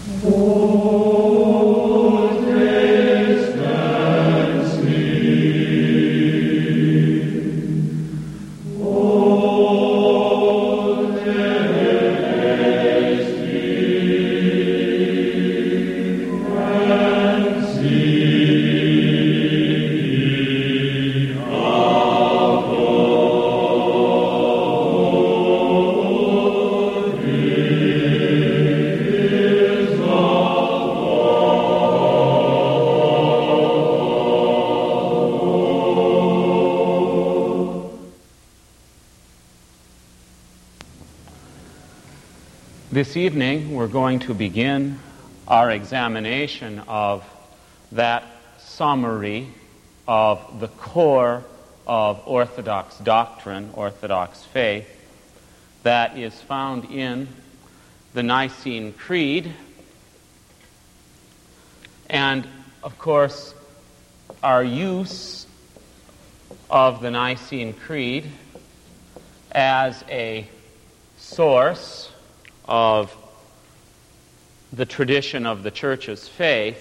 This evening, we're going to begin our examination of that summary of the core of Orthodox doctrine, Orthodox faith, that is found in the Nicene Creed. And, of course, our use of the Nicene Creed as a source of the tradition of the Church's faith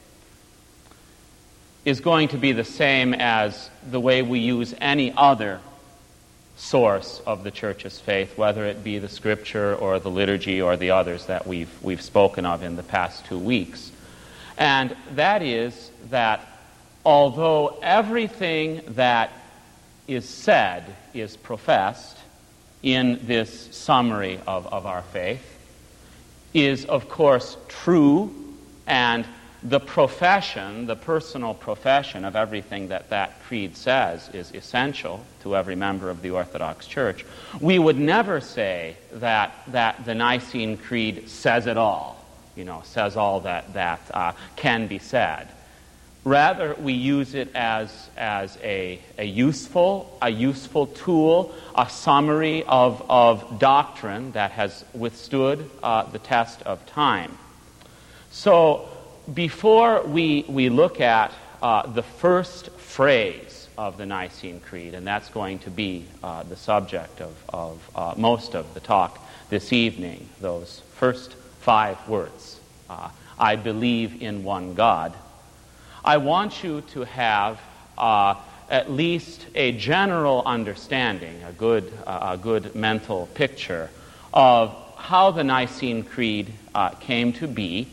is going to be the same as the way we use any other source of the Church's faith, whether it be the Scripture or the liturgy or the others that we've spoken of in the past 2 weeks. And that is that although everything that is said is professed in this summary of our faith is, of course, true, and the profession, the personal profession of everything that creed says is essential to every member of the Orthodox Church. We would never say that the Nicene Creed says it all, says all that can be said. Rather, we use it as a useful tool, a summary of doctrine that has withstood the test of time. So, before we look at the first phrase of the Nicene Creed, and that's going to be the subject of most of the talk this evening, those first 5 words, I believe in one God, I want you to have at least a general understanding, a good mental picture of how the Nicene Creed came to be.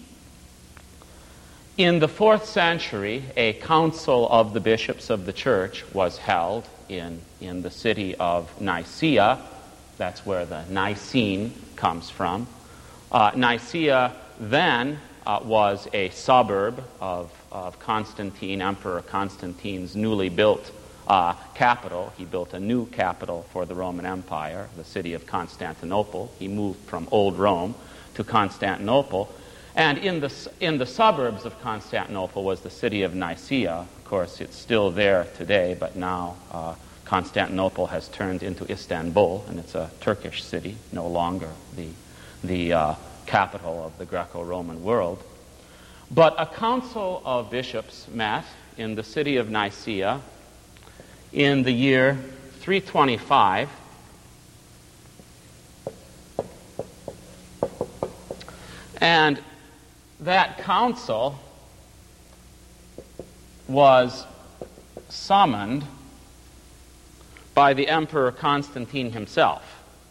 In the 4th century, a council of the bishops of the Church was held in the city of Nicaea. That's where the Nicene comes from. Nicaea then was a suburb of Constantine, Emperor Constantine's newly built capital. He built a new capital for the Roman Empire, the city of Constantinople. He moved from Old Rome to Constantinople. And in the suburbs of Constantinople was the city of Nicaea. Of course, it's still there today, but now Constantinople has turned into Istanbul, and it's a Turkish city, no longer the capital of the Greco-Roman world. But a council of bishops met in the city of Nicaea in the year 325, and that council was summoned by the Emperor Constantine himself.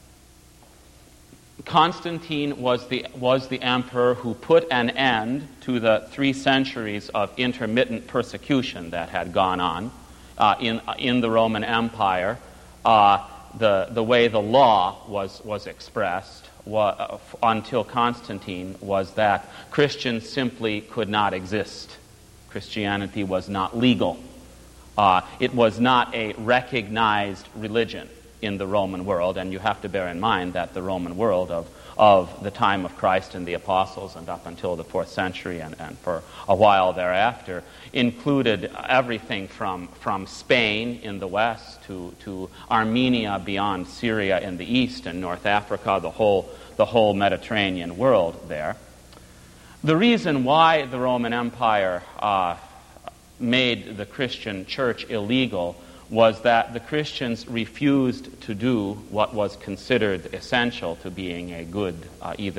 Constantine was the emperor who put an end to the 3 centuries of intermittent persecution that had gone on in the Roman Empire. The way the law was expressed until Constantine was that Christians simply could not exist. Christianity was not legal. It was not a recognized religion in the Roman world, and you have to bear in mind that the Roman world of the time of Christ and the apostles and up until the 4th century and for a while thereafter included everything from Spain in the west to Armenia beyond Syria in the east and North Africa, the whole Mediterranean world there. The reason why the Roman Empire made the Christian church illegal was that the Christians refused to do what was considered essential to being a good either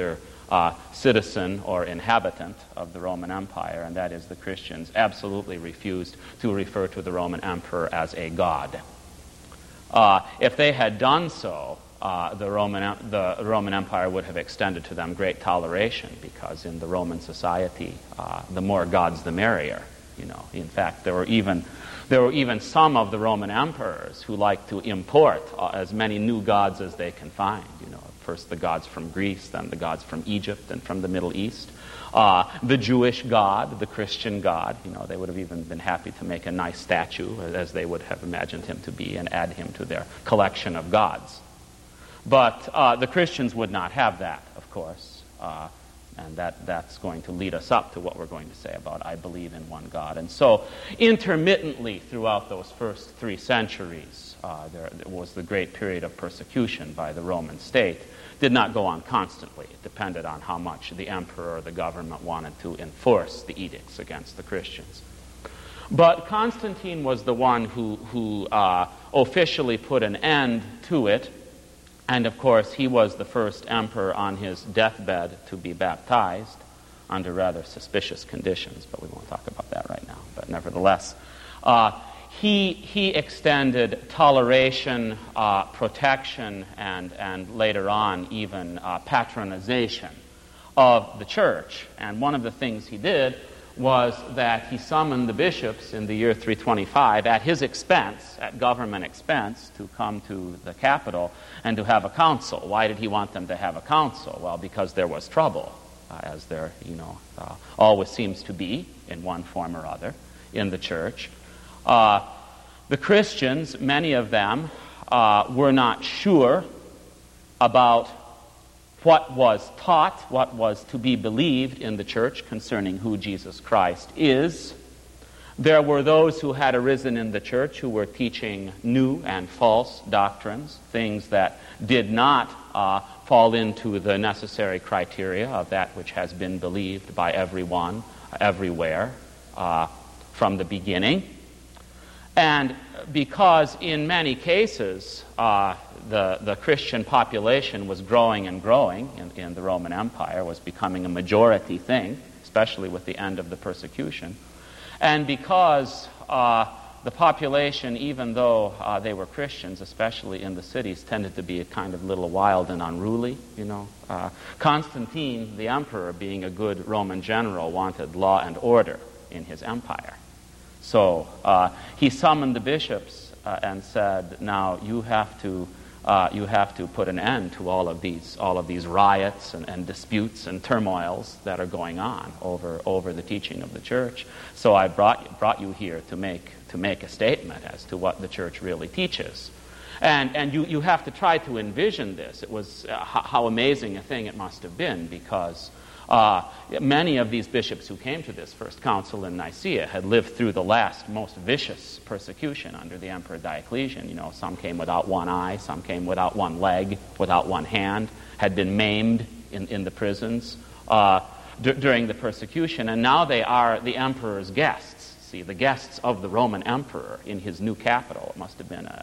citizen or inhabitant of the Roman Empire, and that is the Christians absolutely refused to refer to the Roman emperor as a god. If they had done so, the Roman Empire would have extended to them great toleration, because in the Roman society, the more gods the merrier. In fact, there were even some of the Roman emperors who liked to import as many new gods as they can find. First the gods from Greece, then the gods from Egypt and from the Middle East. The Jewish god, the Christian god, they would have even been happy to make a nice statue, as they would have imagined him to be, and add him to their collection of gods. But the Christians would not have that, of course. And that's going to lead us up to what we're going to say about I believe in one God. And so intermittently throughout those first 3 centuries, there was the great period of persecution by the Roman state. Did not go on constantly. It depended on how much the emperor or the government wanted to enforce the edicts against the Christians. But Constantine was the one who officially put an end to it. And of course, he was the first emperor on his deathbed to be baptized under rather suspicious conditions, but we won't talk about that right now. But nevertheless, he extended toleration, protection, and later on even patronization of the church. And one of the things he did was that he summoned the bishops in the year 325 at his expense, at government expense, to come to the capital and to have a council. Why did he want them to have a council? Well, because there was trouble, as there always seems to be in one form or other in the church. The Christians, many of them, were not sure about what was taught, what was to be believed in the church concerning who Jesus Christ is. There were those who had arisen in the church who were teaching new and false doctrines, things that did not fall into the necessary criteria of that which has been believed by everyone, everywhere, from the beginning. And because in many cases the Christian population was growing and growing in the Roman Empire, was becoming a majority thing, especially with the end of the persecution, and because the population, even though they were Christians, especially in the cities, tended to be a kind of little wild and unruly, Constantine, the emperor, being a good Roman general, wanted law and order in his empire. So he summoned the bishops and said, "Now you have to put an end to all of these riots and disputes and turmoils that are going on over the teaching of the church. So I brought you here to make a statement as to what the church really teaches." And you have to try to envision this. It was how amazing a thing it must have been, because many of these bishops who came to this first council in Nicaea had lived through the last most vicious persecution under the Emperor Diocletian. Some came without one eye, some came without one leg, without one hand, had been maimed in the prisons during the persecution, and now they are the emperor's guests. See, the guests of the Roman emperor in his new capital. It must have been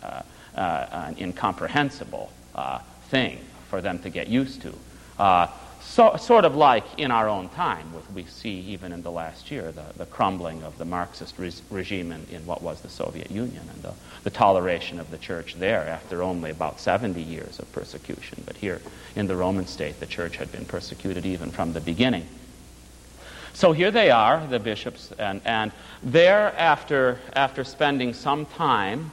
an incomprehensible thing for them to get used to. Sort of like in our own time, we see even in the last year the crumbling of the Marxist regime in what was the Soviet Union, and the toleration of the church there after only about 70 years of persecution. But here in the Roman state, the church had been persecuted even from the beginning. So here they are, the bishops, and there, after spending some time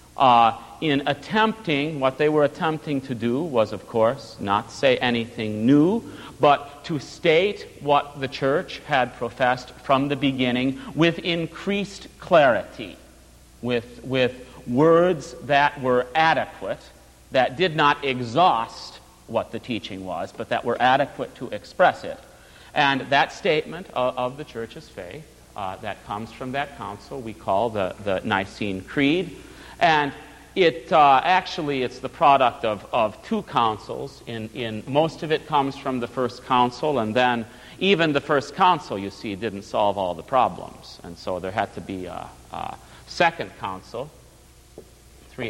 in attempting, what they were attempting to do was, of course, not say anything new, but to state what the church had professed from the beginning with increased clarity, with words that were adequate, that did not exhaust what the teaching was, but that were adequate to express it. And that statement of the church's faith that comes from that council we call the Nicene Creed. And it's the product of two councils. In most of it comes from the first council, and then even the first council, you see, didn't solve all the problems. And so there had to be a second council,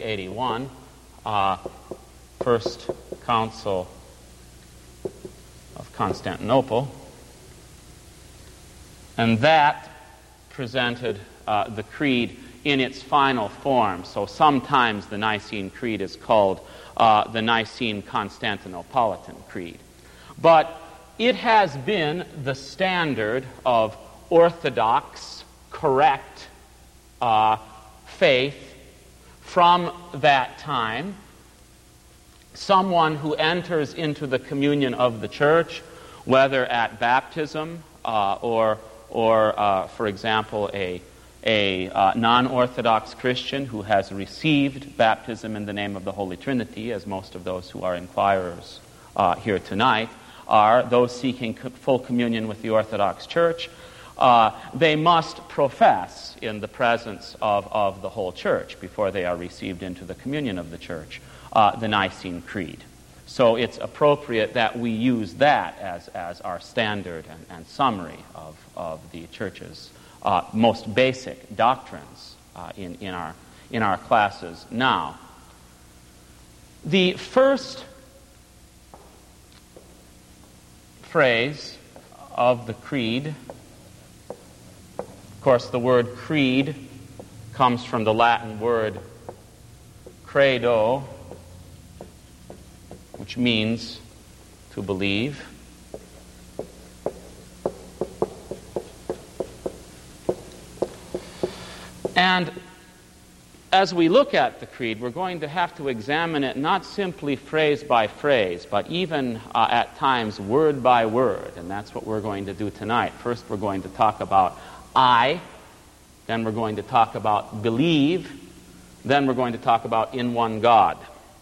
381, first council of Constantinople. And that presented the creed in its final form. So sometimes the Nicene Creed is called the Nicene Constantinopolitan Creed. But it has been the standard of orthodox, correct faith from that time. Someone who enters into the communion of the church, whether at baptism or for example, a non-Orthodox Christian who has received baptism in the name of the Holy Trinity, as most of those who are inquirers here tonight are, those seeking full communion with the Orthodox Church, they must profess in the presence of the whole church before they are received into the communion of the church, the Nicene Creed. So it's appropriate that we use that as our standard and summary of the church's most basic doctrines in our classes now. The first phrase of the creed, of course, the word creed comes from the Latin word credo, which means to believe. And as we look at the creed, we're going to have to examine it not simply phrase by phrase, but even at times word by word. And that's what we're going to do tonight. First, we're going to talk about I. Then we're going to talk about believe. Then we're going to talk about in one God.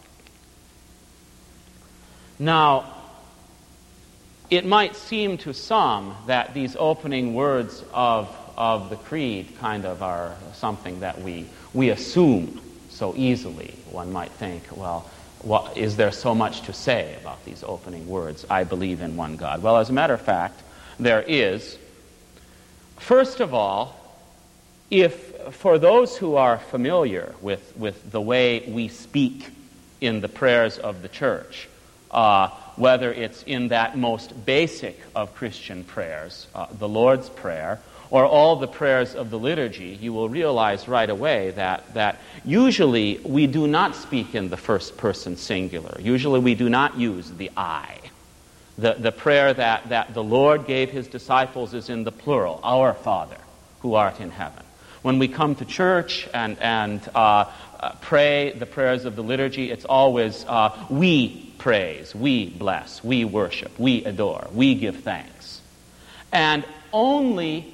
Now, it might seem to some that these opening words of the creed kind of are something that we assume so easily. One might think, well, is there so much to say about these opening words, I believe in one God? Well, as a matter of fact, there is. First of all, if for those who are familiar with the way we speak in the prayers of the church, whether it's in that most basic of Christian prayers, the Lord's Prayer, or all the prayers of the liturgy, you will realize right away that usually we do not speak in the first person singular. Usually we do not use the I. The prayer that the Lord gave his disciples is in the plural, our Father, who art in heaven. When we come to church and pray the prayers of the liturgy, it's always we praise, we bless, we worship, we adore, we give thanks. And only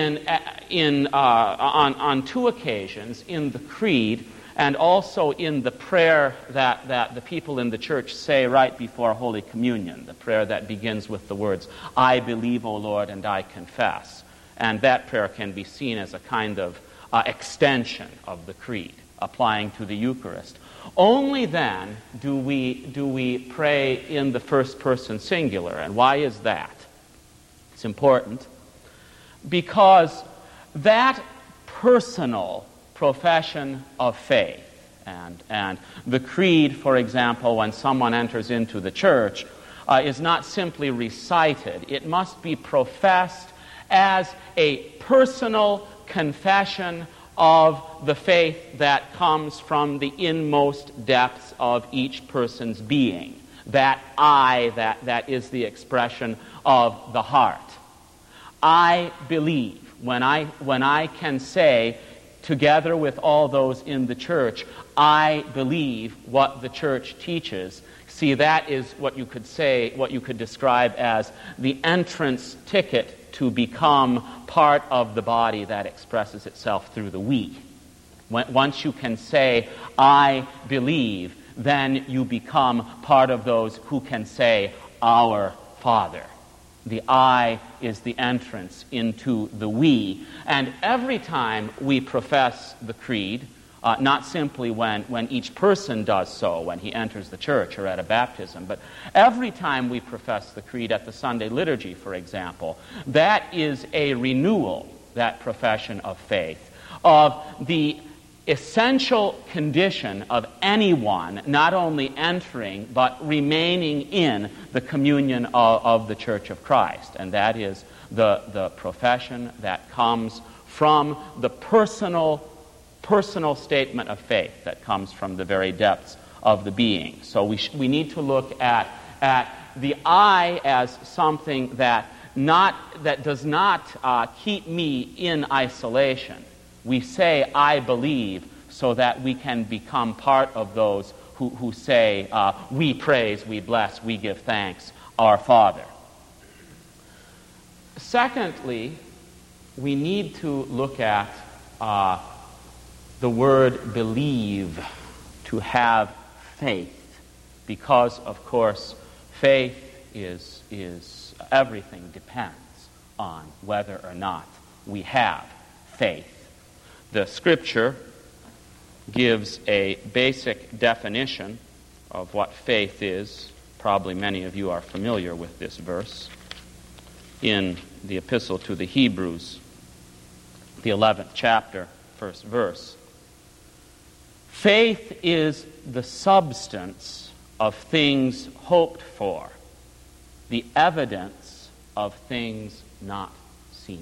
on two occasions in the creed and also in the prayer that the people in the church say right before Holy Communion, the prayer that begins with the words, I believe, O Lord, and I confess. And that prayer can be seen as a kind of extension of the creed, applying to the Eucharist. Only then do we pray in the first person singular. And why is that? It's important because that personal profession of faith, and the creed, for example, when someone enters into the church, is not simply recited. It must be professed as a personal confession of the faith that comes from the inmost depths of each person's being. That I, that is the expression of the heart. I believe. When I can say, together with all those in the church, I believe what the church teaches. See, that is what you could describe as the entrance ticket to become part of the body that expresses itself through the we. Once you can say, I believe, then you become part of those who can say, our Father. The I is the entrance into the we. And every time we profess the creed, not simply when each person does so, when he enters the church or at a baptism, but every time we profess the creed at the Sunday liturgy, for example, that is a renewal, that profession of faith, of the essential condition of anyone not only entering but remaining in the communion of the Church of Christ, and that is the profession that comes from the personal statement of faith that comes from the very depths of the being. So we need to look at the I as something that does not keep me in isolation. We say, I believe, so that we can become part of those who say, we praise, we bless, we give thanks, our Father. Secondly, we need to look at the word believe, to have faith, because, of course, faith is everything depends on whether or not we have faith. The Scripture gives a basic definition of what faith is. Probably many of you are familiar with this verse in the Epistle to the Hebrews, the 11th chapter, first verse. Faith is the substance of things hoped for, the evidence of things not seen.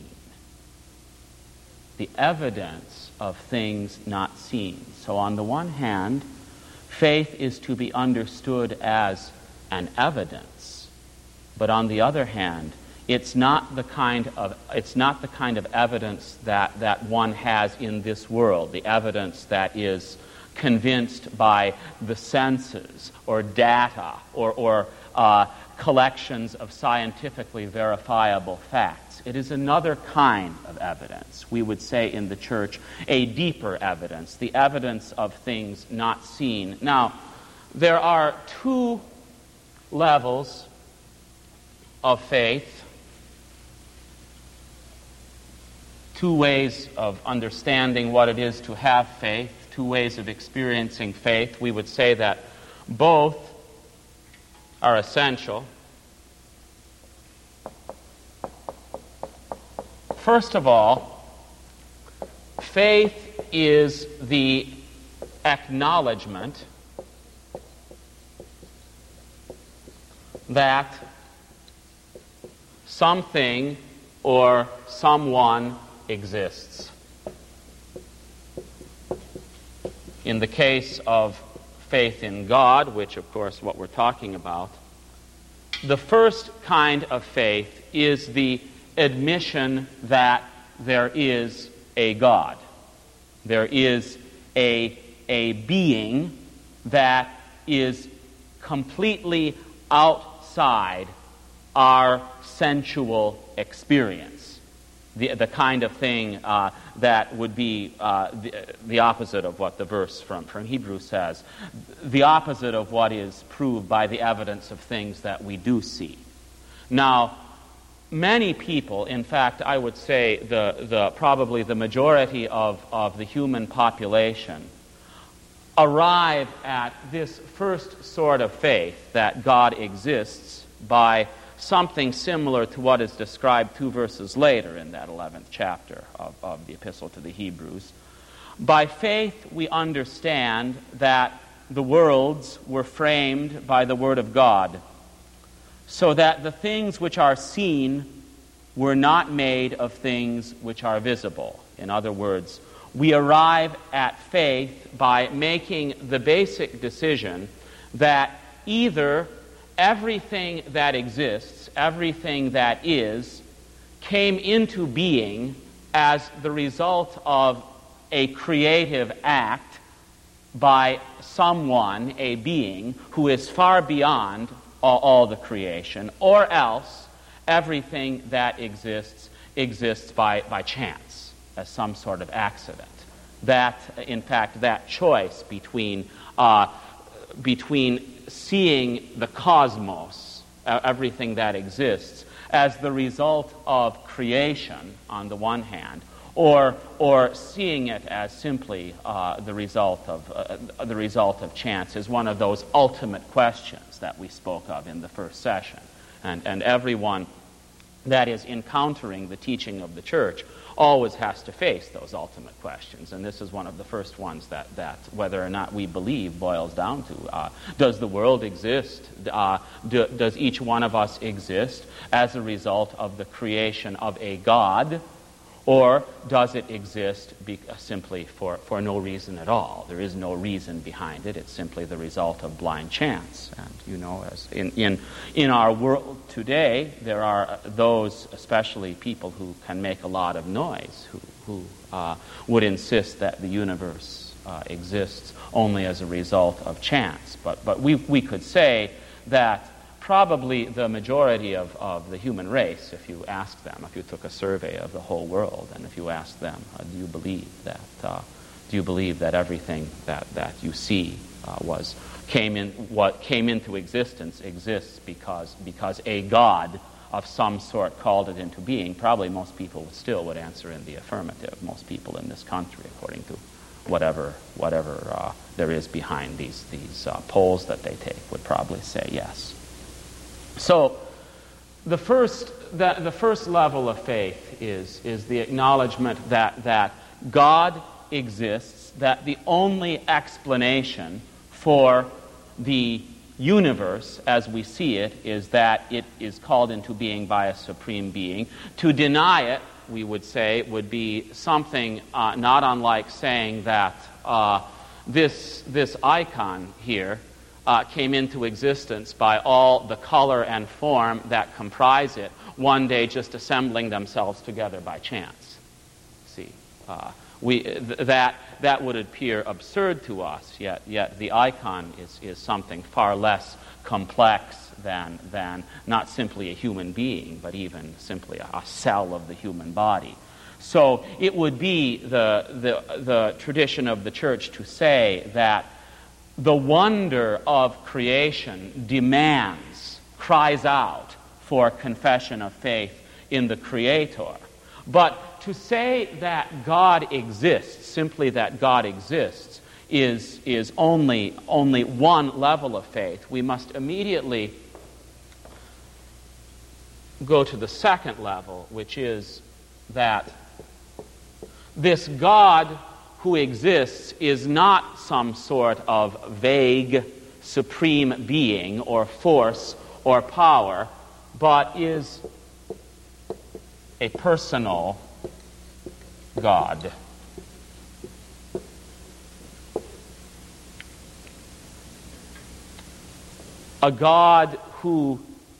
The evidence of things not seen. So on the one hand, faith is to be understood as an evidence, but on the other hand, it's not the kind of evidence that one has in this world, the evidence that is convinced by the senses or data or collections of scientifically verifiable facts. It is another kind of evidence. We would say in the church, a deeper evidence, the evidence of things not seen. Now, there are two levels of faith, two ways of understanding what it is to have faith, two ways of experiencing faith. We would say that both are essential. First of all, faith is the acknowledgement that something or someone exists. In the case of faith in God, which of course what we're talking about, the first kind of faith is the admission that there is a God. There is a being that is completely outside our sensual experience. The kind of thing that would be the opposite of what the verse from Hebrews says, the opposite of what is proved by the evidence of things that we do see. Now, many people, in fact, I would say probably the majority of the human population, arrive at this first sort of faith that God exists by something similar to what is described 2 verses later in that 11th chapter of the Epistle to the Hebrews. By faith, we understand that the worlds were framed by the Word of God, so that the things which are seen were not made of things which are visible. In other words, we arrive at faith by making the basic decision that either everything that exists, everything that is, came into being as the result of a creative act by someone, a being, who is far beyond all the creation, or else everything that exists by chance, as some sort of accident. That, in fact, that choice between seeing the cosmos, everything that exists, as the result of creation on the one hand, or seeing it as simply the result of chance, is one of those ultimate questions that we spoke of in the first session. And everyone that is encountering the teaching of the church, always has to face those ultimate questions. And this is one of the first ones that whether or not we believe boils down to. Does the world exist? Does each one of us exist as a result of the creation of a God? Or does it exist simply for no reason at all? There is no reason behind it. It's simply the result of blind chance. And, as in our world today, there are those, especially people who can make a lot of noise, who would insist that the universe exists only as a result of chance. But we could say that probably the majority of the human race, if you ask them, if you took a survey of the whole world, and if you asked them, do you believe that everything that you see came into existence exists because a God of some sort called it into being? Probably most people still would answer in the affirmative. Most people in this country, according to whatever there is behind these polls that they take, would probably say yes. So the first level of faith is the acknowledgement that God exists, that the only explanation for the universe as we see it is that it is called into being by a supreme being. To deny it, we would say, would be something not unlike saying that this icon here came into existence by all the color and form that comprise it, one day just assembling themselves together by chance. See, that would appear absurd to us, yet the icon is something far less complex than not simply a human being, but even simply a cell of the human body. So it would be the tradition of the church to say that the wonder of creation cries out for confession of faith in the Creator. But to say that God exists, simply that God exists, is only one level of faith. We must immediately go to the second level, which is that this God who exists is not some sort of vague supreme being or force or power, but is a personal God. A God who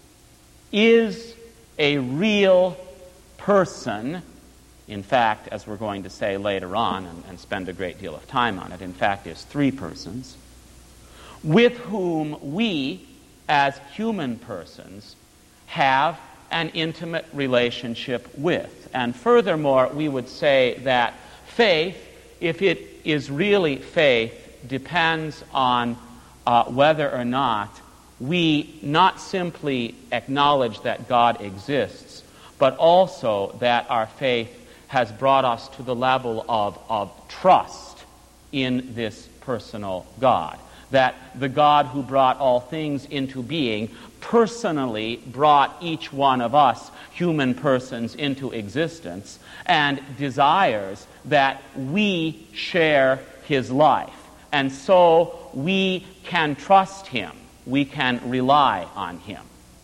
is a real person. In fact, as we're going to say later on and spend a great deal of time on it, in fact is three persons, with whom we, as human persons, have an intimate relationship with. And furthermore, we would say that faith, if it is really faith, depends on whether or not we not simply acknowledge that God exists, but also that our faith has brought us to the level of trust in this personal God. That the God who brought all things into being personally brought each one of us, human persons, into existence and desires that we share His life. And so we can trust Him. We can rely on Him.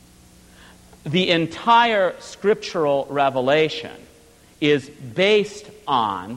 The entire scriptural revelation is based on,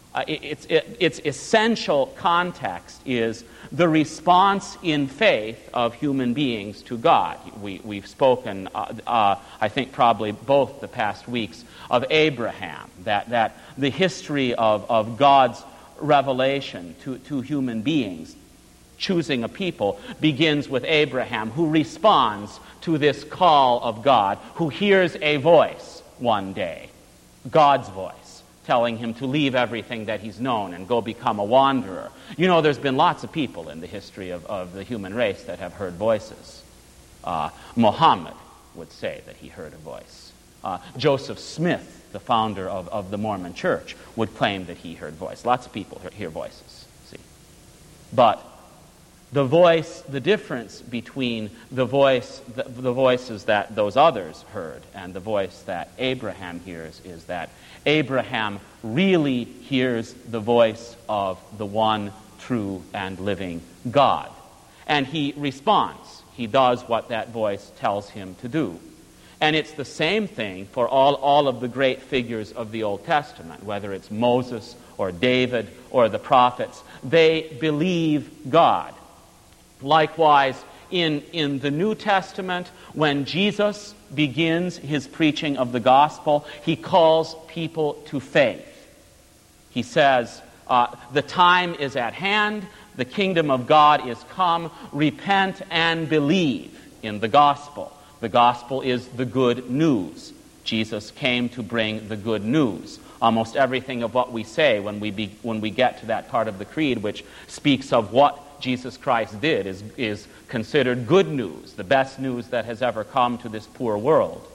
its essential context is the response in faith of human beings to God. We've spoken, I think probably both the past weeks, of Abraham, that the history of God's revelation to human beings, choosing a people, begins with Abraham, who responds to this call of God, who hears a voice one day, God's voice, telling him to leave everything that he's known and go become a wanderer. You know, there's been lots of people in the history of the human race that have heard voices. Muhammad would say that he heard a voice. Joseph Smith, the founder of the Mormon Church, would claim that he heard voice. Lots of people hear voices, see. But the difference between the voices that those others heard and the voice that Abraham hears is that Abraham really hears the voice of the one true and living God. And he responds. He does what that voice tells him to do. And it's the same thing for all of the great figures of the Old Testament, whether it's Moses or David or the prophets. They believe God. Likewise, in the New Testament, when Jesus begins his preaching of the gospel, he calls people to faith. He says, the time is at hand, the kingdom of God is come, repent and believe in the gospel. The gospel is the good news. Jesus came to bring the good news. Almost everything of what we say when we get to that part of the creed which speaks of what Jesus Christ did is considered good news, the best news that has ever come to this poor world.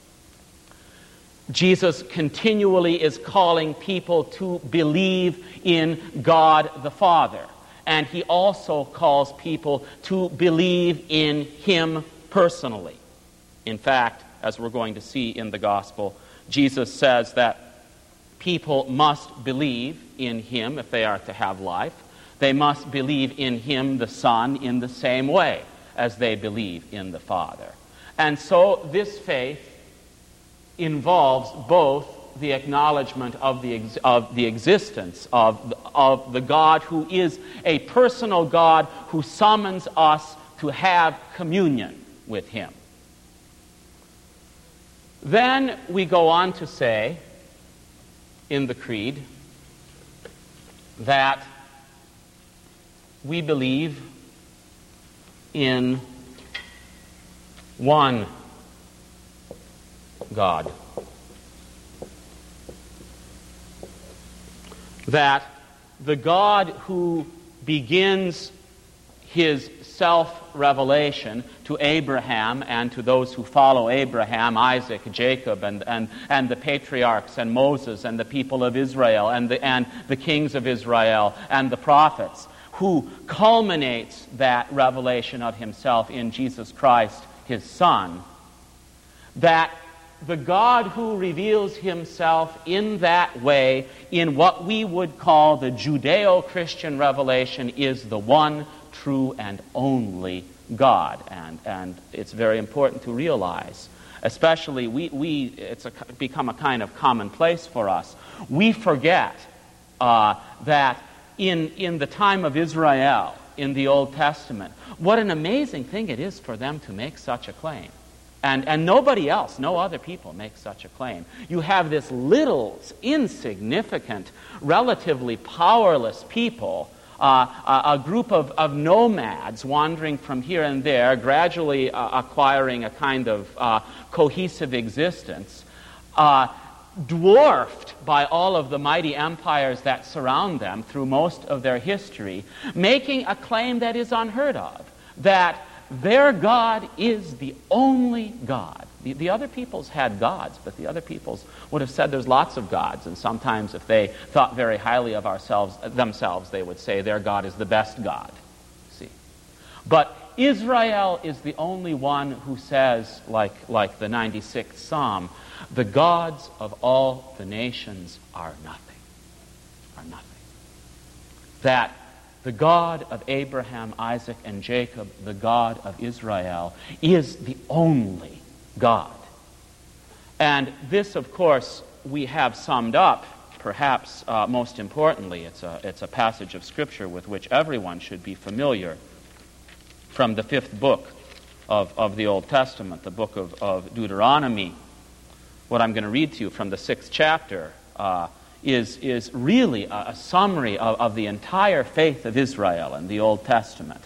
Jesus continually is calling people to believe in God the Father. And he also calls people to believe in him personally. In fact, as we're going to see in the gospel, Jesus says that people must believe in him if they are to have life. They must believe in him, the Son, in the same way as they believe in the Father. And so this faith involves both the acknowledgement of the existence of the God who is a personal God who summons us to have communion with him. Then we go on to say in the Creed that we believe in one God. That the God who begins his self-revelation to Abraham and to those who follow Abraham, Isaac, Jacob, and the patriarchs, and Moses, and the people of Israel, and the kings of Israel, and the prophets, who culminates that revelation of himself in Jesus Christ, his Son, that the God who reveals himself in that way, in what we would call the Judeo-Christian revelation, is the one true and only God. And it's very important to realize, especially it's become a kind of commonplace for us. We forget that in the time of Israel, in the Old Testament, what an amazing thing it is for them to make such a claim. And nobody else, no other people make such a claim. You have this little, insignificant, relatively powerless people, a group of nomads wandering from here and there, gradually acquiring a kind of cohesive existence, dwarfed by all of the mighty empires that surround them through most of their history, making a claim that is unheard of, that their God is the only God. The other peoples had gods, but the other peoples would have said there's lots of gods, and sometimes if they thought very highly of themselves, they would say their God is the best God. See, but Israel is the only one who says, like the 96th Psalm, the gods of all the nations are nothing. Are nothing. That the God of Abraham, Isaac, and Jacob, the God of Israel, is the only God. And this, of course, we have summed up, perhaps most importantly. It's a passage of Scripture with which everyone should be familiar, from the 5th book of the Old Testament, the book of Deuteronomy. What I'm going to read to you from the 6th chapter is really a summary of the entire faith of Israel in the Old Testament.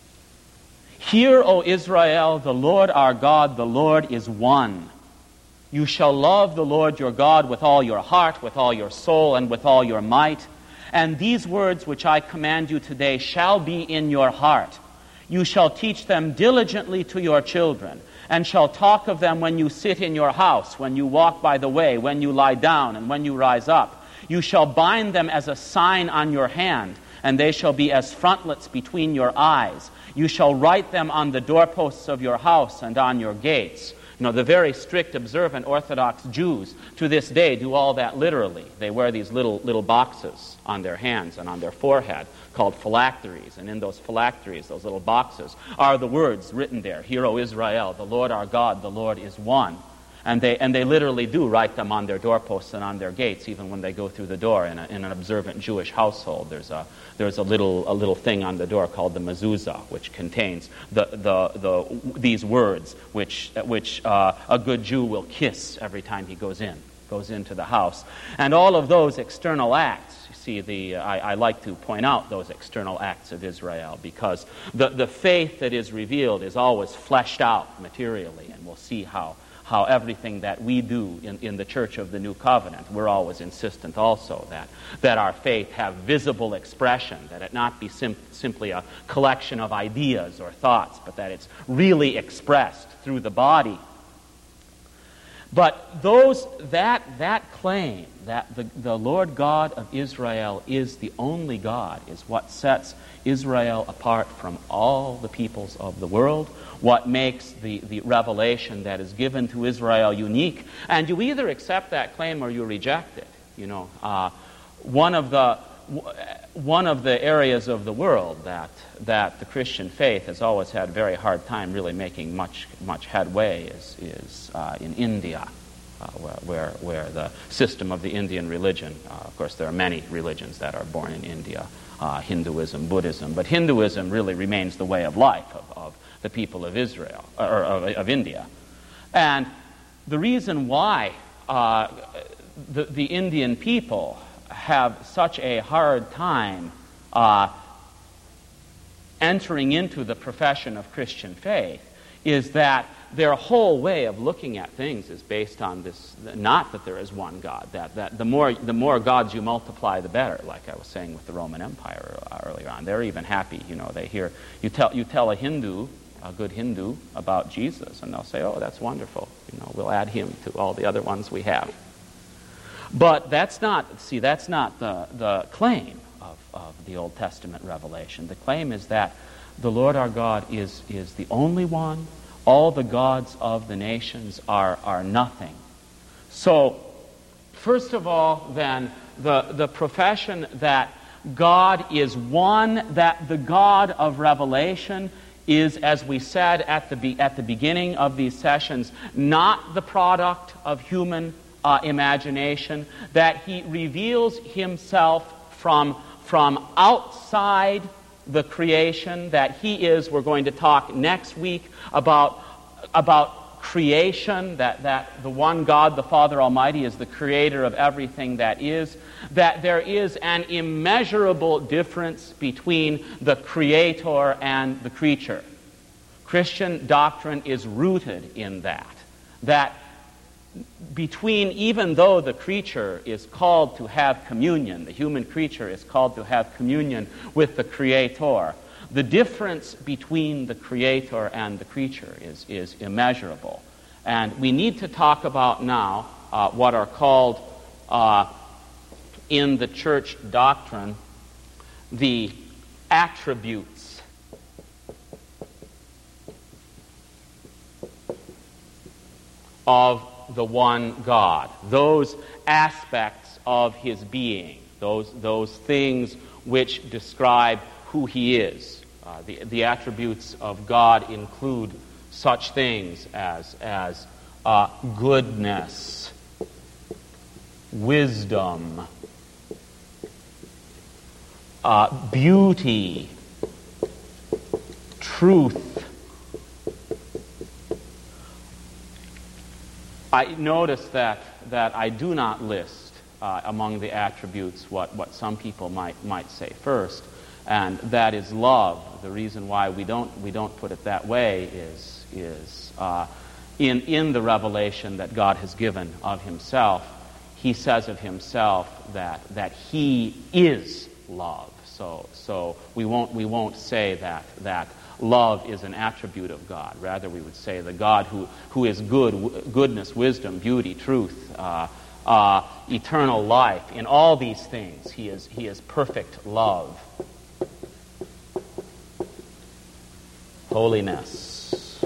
Hear, O Israel, the Lord our God, the Lord is one. You shall love the Lord your God with all your heart, with all your soul, and with all your might. And these words which I command you today shall be in your heart. You shall teach them diligently to your children, and shall talk of them when you sit in your house, when you walk by the way, when you lie down, and when you rise up. You shall bind them as a sign on your hand, and they shall be as frontlets between your eyes. You shall write them on the doorposts of your house and on your gates. The very strict, observant Orthodox Jews to this day do all that literally. They wear these little boxes on their hands and on their forehead called phylacteries. And in those phylacteries, those little boxes, are the words written there, Hear, O Israel, the Lord our God, the Lord is one. And they literally do write them on their doorposts and on their gates, even when they go through the door in an observant Jewish household. There's a little thing on the door called the mezuzah, which contains these words, which a good Jew will kiss every time he goes into the house. And all of those external acts, you see, I like to point out those external acts of Israel, because the faith that is revealed is always fleshed out materially, and we'll see how everything that we do in the Church of the New Covenant, we're always insistent also that our faith have visible expression, that it not be simply a collection of ideas or thoughts, but that it's really expressed through the body. But that claim that the Lord God of Israel is the only God is what sets Israel apart from all the peoples of the world, what makes the revelation that is given to Israel unique. And you either accept that claim or you reject it. One of the areas of the world that the Christian faith has always had a very hard time really making much headway is in India, where the system of the Indian religion, of course there are many religions that are born in India, Hinduism, Buddhism, but Hinduism really remains the way of life of the people of Israel, or of India. And the reason why the Indian people have such a hard time entering into the profession of Christian faith is that their whole way of looking at things is based on this, not that there is one God, that the more gods you multiply, the better, like I was saying with the Roman Empire earlier on. They're even happy, they hear, you tell a Hindu, a good Hindu, about Jesus, and they'll say, oh, that's wonderful, we'll add him to all the other ones we have. But that's not the claim of the Old Testament revelation. The claim is that the Lord our God is the only one. All the gods of the nations are nothing. So, first of all, then, the profession that God is one, that the God of Revelation is, as we said at the beginning of these sessions, not the product of human imagination, that he reveals himself from outside the creation, that he is, we're going to talk next week about creation, that the one God, the Father Almighty, is the creator of everything that is, that there is an immeasurable difference between the creator and the creature. Christian doctrine is rooted in that between, even though the creature is called to have communion, the human creature is called to have communion with the Creator, the difference between the Creator and the creature is immeasurable. And we need to talk about now what are called in the church doctrine the attributes of the one God, those aspects of his being, those things which describe who he is. The attributes of God include such things as goodness, wisdom, beauty, truth. I notice that I do not list among the attributes what some people might say first, and that is love. The reason why we don't put it that way is in the revelation that God has given of himself. He says of himself that he is love. So we won't say that love is an attribute of God. Rather, we would say the God who is goodness, wisdom, beauty, truth, eternal life. In all these things, he is perfect love. holiness.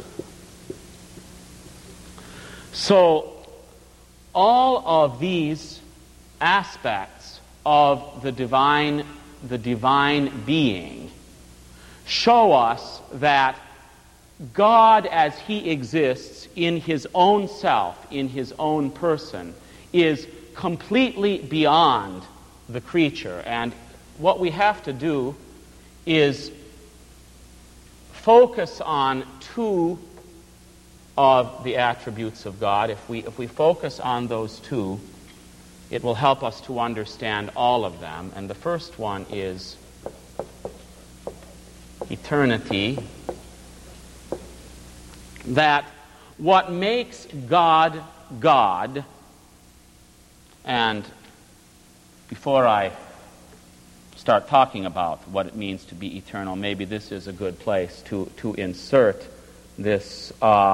So, all of these aspects of the divine being show us that God, as He exists in His own self, in His own person, is completely beyond the creature. And what we have to do is focus on two of the attributes of God. If we focus on those two, it will help us to understand all of them. And the first one is eternity. That what makes God God, and before I start talking about what it means to be eternal, maybe this is a good place to insert this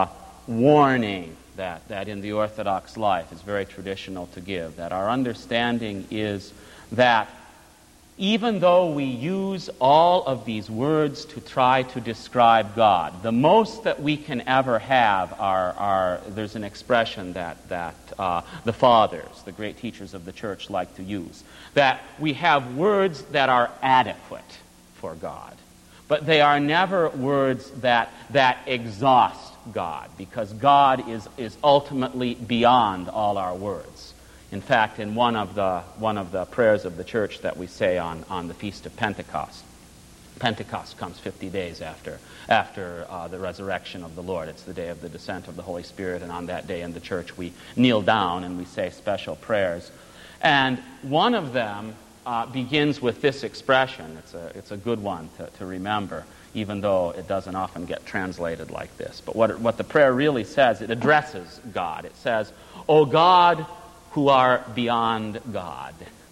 warning that in the Orthodox life is very traditional to give, that our understanding is that even though we use all of these words to try to describe God, the most that we can ever have are there's an expression that the fathers, the great teachers of the church, like to use, that we have words that are adequate for God, but they are never words that exhaust God, because God is ultimately beyond all our words. In fact, in one of the prayers of the church that we say on the Feast of Pentecost, Pentecost comes 50 days after the resurrection of the Lord. It's the day of the descent of the Holy Spirit, and on that day in the church we kneel down and we say special prayers. And one of them begins with this expression. It's a good one to remember, even though it doesn't often get translated like this. But what the prayer really says, it addresses God. It says, "O God, who are beyond God."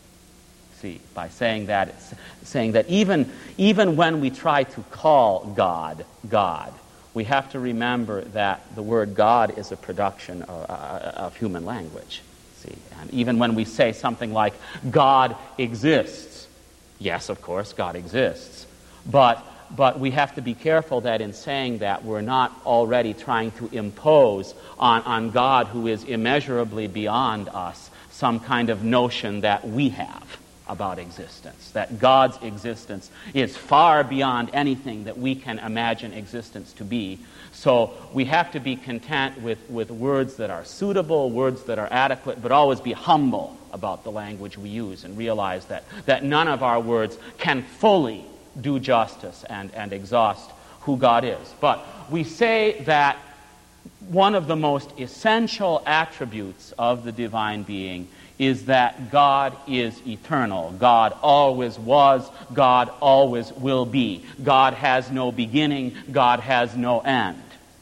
See, by saying that, it's saying that even when we try to call God, God, we have to remember that the word God is a production of human language. See, and even when we say something like, God exists, yes, of course, God exists, but we have to be careful that in saying that we're not already trying to impose on God, who is immeasurably beyond us, some kind of notion that we have about existence, that God's existence is far beyond anything that we can imagine existence to be. So we have to be content with words that are suitable, words that are adequate, but always be humble about the language we use and realize that none of our words can fully do justice and exhaust who God is. But we say that one of the most essential attributes of the divine being is that God is eternal. God always was, God always will be. God has no beginning, God has no end.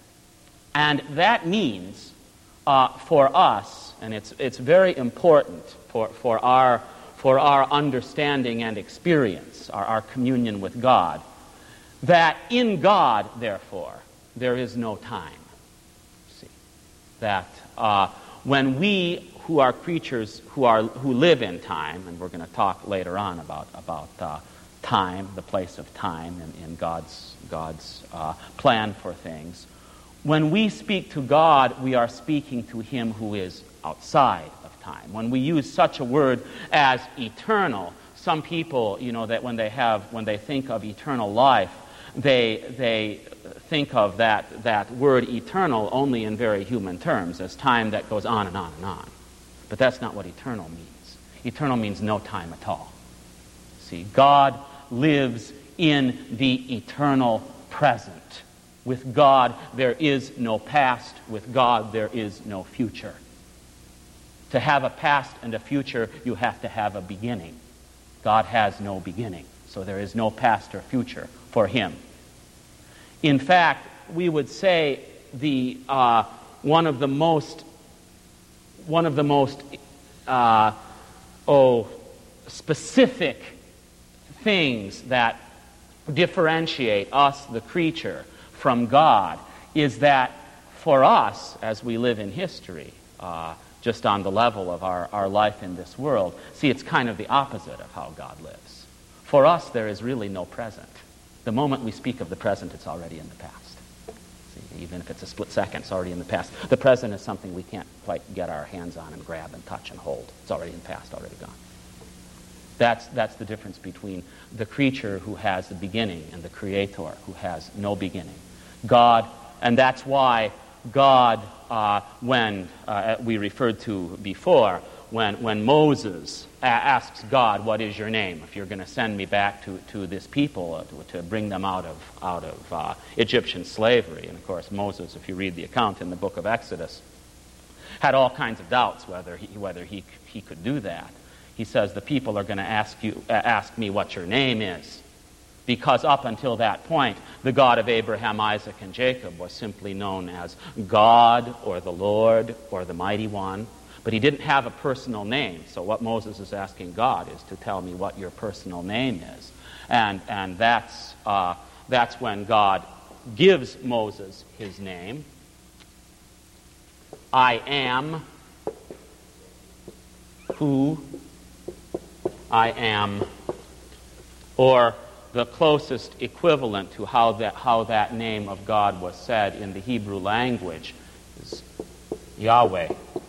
And that means for us, and it's very important for our understanding and experience, our communion with God, that in God, therefore, there is no time. See, that when we who are creatures who live in time, and we're going to talk later on about time, the place of time in God's plan for things. When we speak to God, we are speaking to Him who is outside of time. When we use such a word as eternal, some people, that when they think of eternal life, they think of that word eternal only in very human terms, as time that goes on and on and on. But that's not what eternal means. Eternal means no time at all. See, God lives in the eternal present. With God, there is no past. With God, there is no future. To have a past and a future, you have to have a beginning. God has no beginning, so there is no past or future for Him. In fact, we would say one of the most specific things that differentiate us, the creature, from God is that for us, as we live in history, just on the level of our life in this world, see, it's kind of the opposite of how God lives. For us, there is really no present. The moment we speak of the present, it's already in the past. Even if it's a split second, it's already in the past. The present is something we can't quite get our hands on and grab and touch and hold. It's already in the past, already gone. That's the difference between the creature who has the beginning and the creator who has no beginning. God, and that's why God, when we referred to before, when Moses asks God, "What is your name? If you're going to send me back to this people to bring them out of Egyptian slavery," and of course Moses, if you read the account in the book of Exodus, had all kinds of doubts whether he could do that. He says, "The people are going to ask me what your name is," because up until that point, the God of Abraham, Isaac, and Jacob was simply known as God or the Lord or the Mighty One. But he didn't have a personal name. So what Moses is asking God is to tell me what your personal name is. And that's when God gives Moses his name. I am who I am. Or the closest equivalent to how that name of God was said in the Hebrew language is Yahweh.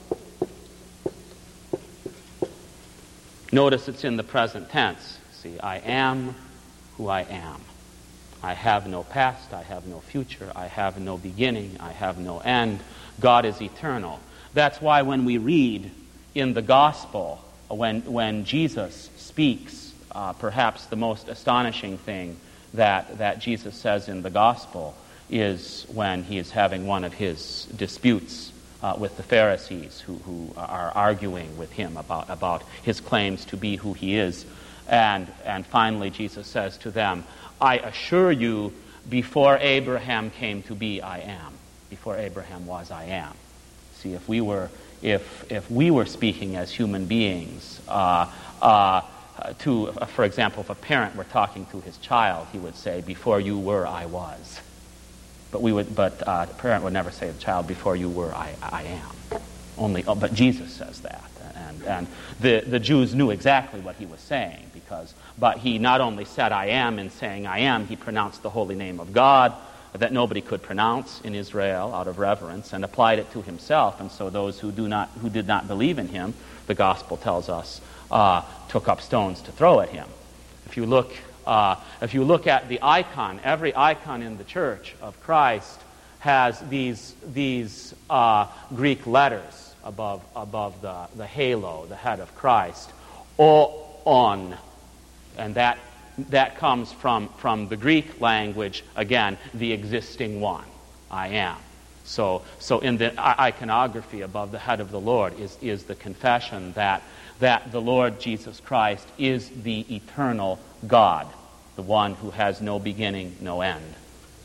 Notice it's in the present tense. See, I am who I am. I have no past, I have no future, I have no beginning, I have no end. God is eternal. That's why when we read in the gospel, when Jesus speaks, perhaps the most astonishing thing that Jesus says in the gospel is when he is having one of his disputes with the Pharisees who are arguing with him about his claims to be who he is. And finally Jesus says to them, "I assure you, before Abraham came to be, I am. Before Abraham was, I am." See, if we were speaking as human beings, for example, if a parent were talking to his child, he would say, "Before you were, I was." But the parent would never say to the child, "Before you were, I am." But Jesus says that, and the Jews knew exactly what he was saying but he not only said "I am" in saying "I am," he pronounced the holy name of God that nobody could pronounce in Israel out of reverence, and applied it to himself. And so those who did not believe in him, the gospel tells us, took up stones to throw at him. If you look at the icon, every icon in the Church of Christ has these Greek letters above the halo, the head of Christ, on, and that comes from the Greek language, again, the existing one, I am. So in the iconography above the head of the Lord is the confession that the Lord Jesus Christ is the eternal God, the one who has no beginning, no end.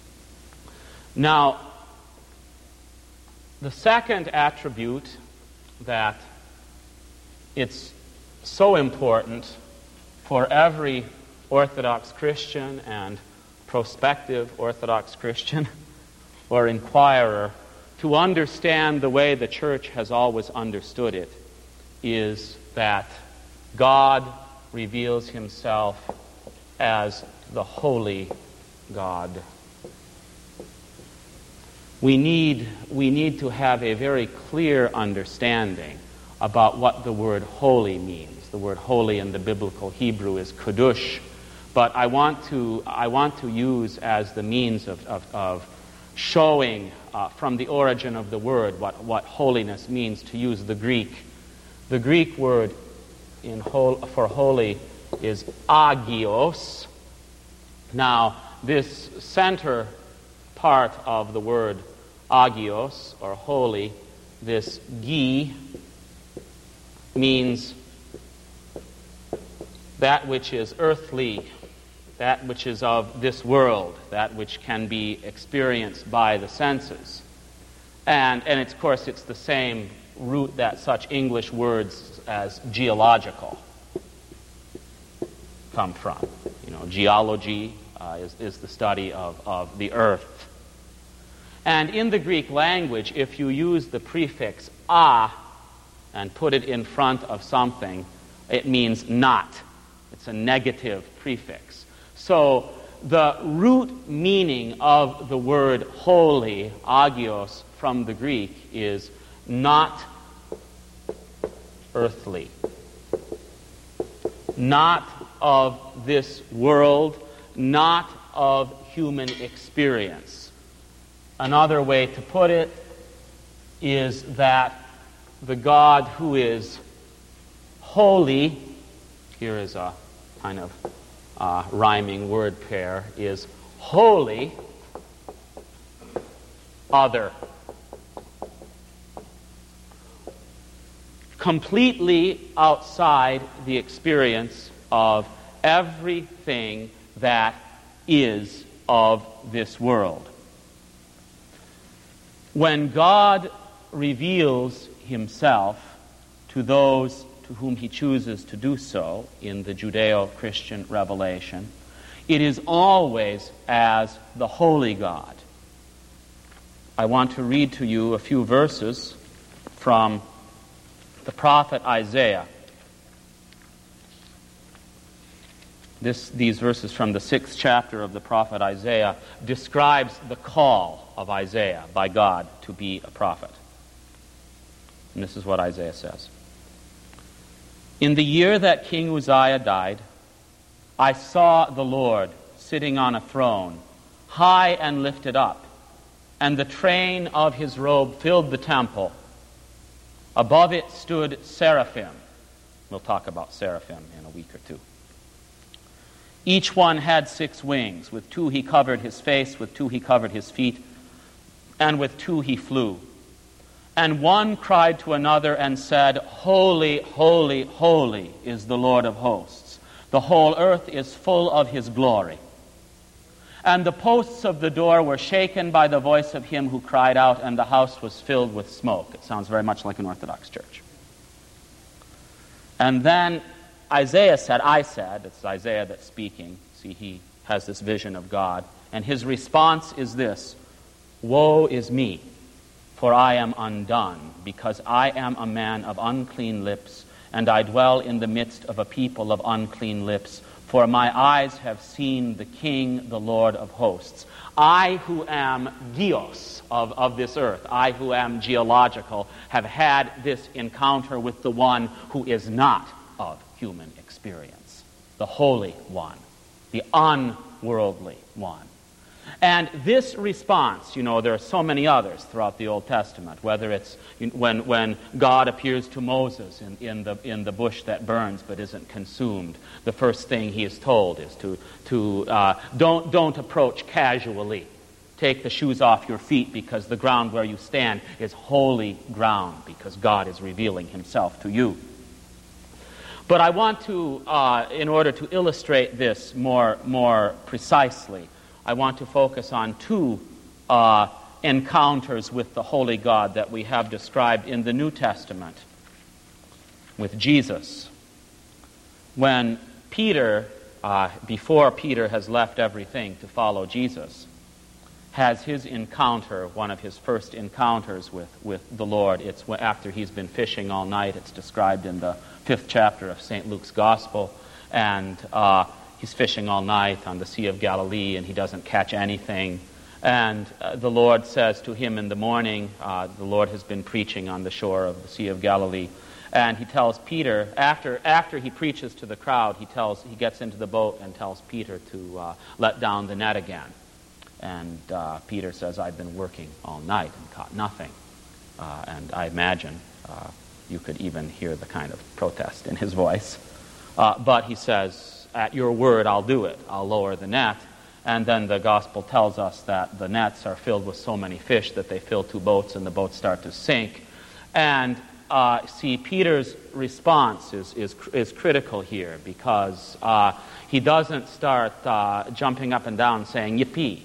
Now, the second attribute that it's so important for every Orthodox Christian and prospective Orthodox Christian or inquirer to understand the way the Church has always understood it is that God reveals himself as the holy God. We need to have a very clear understanding about what the word holy means. The word holy in the biblical Hebrew is kadosh, but I want to use as the means of showing from the origin of the word what holiness means, to use the Greek. The Greek word for holy is agios. Now, this center part of the word agios, or holy, this gi, means that which is earthly, that which is of this world, that which can be experienced by the senses. And of course, it's the same root that such English words as geological come from. Geology is the study of the earth. And in the Greek language, if you use the prefix a and put it in front of something, it means not. It's a negative prefix. So the root meaning of the word holy, agios, from the Greek is not earthly, not of this world, not of human experience. Another way to put it is that the God who is holy, here is a kind of rhyming word pair, is wholly other. Completely outside the experience of everything that is of this world. When God reveals himself to those to whom he chooses to do so in the Judeo-Christian revelation, it is always as the holy God. I want to read to you a few verses from the prophet Isaiah. These verses from the 6th chapter of the prophet Isaiah describes the call of Isaiah by God to be a prophet. And this is what Isaiah says. In the year that King Uzziah died, I saw the Lord sitting on a throne, high and lifted up, and the train of his robe filled the temple. Above it stood seraphim. We'll talk about seraphim in a week or two. Each one had 6 wings. With 2 he covered his face, with 2 he covered his feet, and with 2 he flew. And one cried to another and said, Holy, holy, holy is the Lord of hosts. The whole earth is full of his glory. And the posts of the door were shaken by the voice of him who cried out, and the house was filled with smoke. It sounds very much like an Orthodox church. And then Isaiah said, it's Isaiah that's speaking. See, he has this vision of God. And his response is this: Woe is me, for I am undone, because I am a man of unclean lips, and I dwell in the midst of a people of unclean lips. For my eyes have seen the King, the Lord of hosts. I who am geos of this earth, I who am geological, have had this encounter with the one who is not of human experience, the Holy One, the unworldly One. And this response, there are so many others throughout the Old Testament, whether it's when God appears to Moses in the bush that burns but isn't consumed. The first thing he is told is don't approach casually. Take the shoes off your feet, because the ground where you stand is holy ground, because God is revealing himself to you. But I want to, in order to illustrate this more precisely, I want to focus on 2 encounters with the Holy God that we have described in the New Testament with Jesus. When Peter, before Peter has left everything to follow Jesus, has his encounter, one of his first encounters with the Lord. It's after he's been fishing all night. It's described in the 5th chapter of St. Luke's Gospel. And he's fishing all night on the Sea of Galilee, and he doesn't catch anything. And the Lord says to him in the morning, the Lord has been preaching on the shore of the Sea of Galilee, and he tells Peter, after he preaches to the crowd, he gets into the boat and tells Peter to let down the net again. And Peter says, I've been working all night and caught nothing. And I imagine you could even hear the kind of protest in his voice. But he says, at your word, I'll do it. I'll lower the net. And then the gospel tells us that the nets are filled with so many fish that they fill 2 boats, and the boats start to sink. And Peter's response is critical here, because he doesn't start jumping up and down saying, yippee,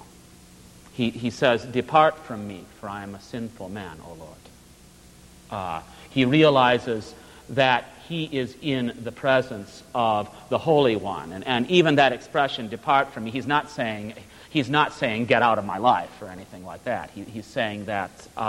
He says, depart from me, for I am a sinful man, O Lord. He realizes that he is in the presence of the Holy One. And even that expression, depart from me, he's not saying get out of my life or anything like that. He's saying that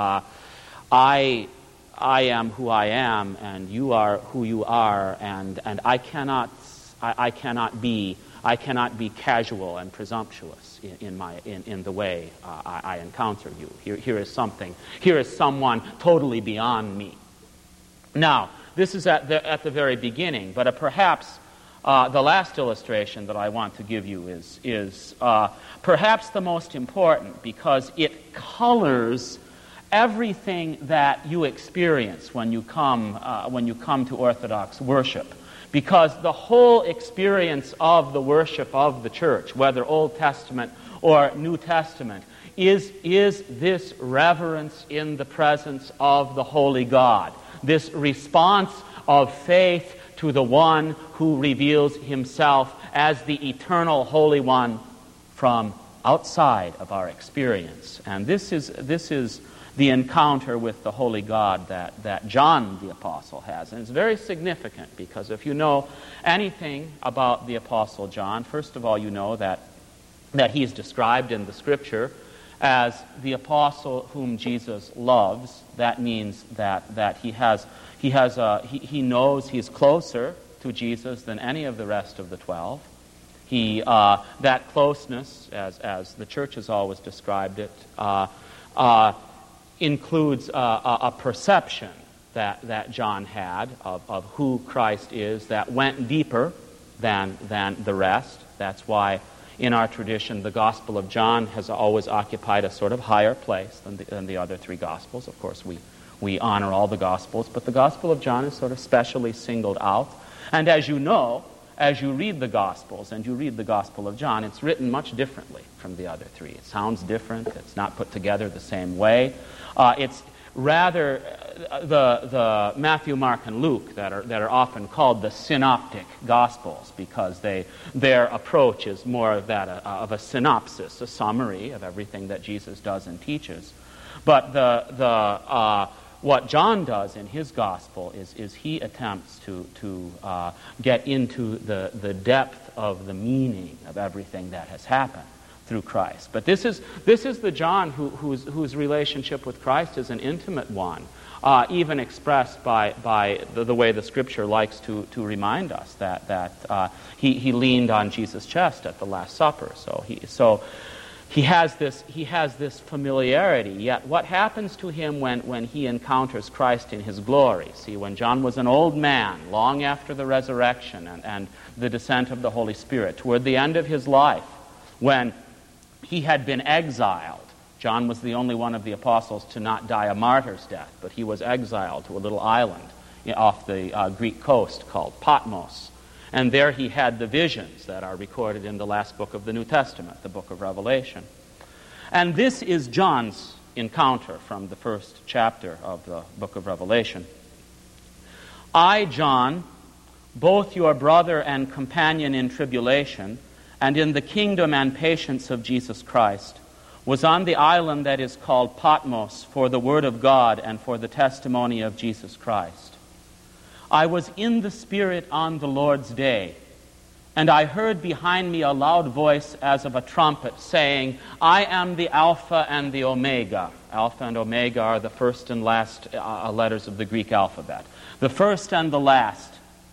I am who I am, and you are who you are, and I cannot be I cannot be casual and presumptuous in the way I encounter you. Here is someone totally beyond me. Now, this is at the very beginning, but perhaps the last illustration that I want to give you is perhaps the most important, because it colors everything that you experience when you come to Orthodox worship. Because the whole experience of the worship of the church, whether Old Testament or New Testament, is this reverence in the presence of the Holy God, this response of faith to the one who reveals himself as the eternal Holy One from outside of our experience. And this is the encounter with the Holy God that John the Apostle has. And it's very significant, because if you know anything about the Apostle John, first of all, you know that he is described in the Scripture as the apostle whom Jesus loves. That means that he knows he's closer to Jesus than any of the rest of the 12. That closeness, as the church has always described it, includes a perception that John had of who Christ is that went deeper than the rest. That's why in our tradition the Gospel of John has always occupied a sort of higher place than the other three Gospels. Of course, we honor all the Gospels, but the Gospel of John is sort of specially singled out. And as you know, as you read the Gospels and you read the Gospel of John, it's written much differently from the other three. It sounds different. It's not put together the same way. It's rather the Matthew, Mark, and Luke that are often called the synoptic Gospels, because their approach is more of that of a synopsis, a summary of everything that Jesus does and teaches. But what John does in his Gospel is he attempts to get into the depth of the meaning of everything that has happened through Christ. But this is the John whose relationship with Christ is an intimate one, even expressed by the way the Scripture likes to remind us that he leaned on Jesus' chest at the Last Supper. So he has this familiarity. Yet what happens to him when he encounters Christ in his glory? See, when John was an old man, long after the resurrection and the descent of the Holy Spirit, toward the end of his life, when he had been exiled. John was the only one of the apostles to not die a martyr's death, but he was exiled to a little island off the Greek coast called Patmos. And there he had the visions that are recorded in the last book of the New Testament, the book of Revelation. And this is John's encounter from the first chapter of the book of Revelation. I, John, both your brother and companion in tribulation, and in the kingdom and patience of Jesus Christ, was on the island that is called Patmos for the word of God and for the testimony of Jesus Christ. I was in the Spirit on the Lord's day, and I heard behind me a loud voice as of a trumpet saying, I am the Alpha and the Omega. Alpha and Omega are the first and last letters of the Greek alphabet. The first and the last.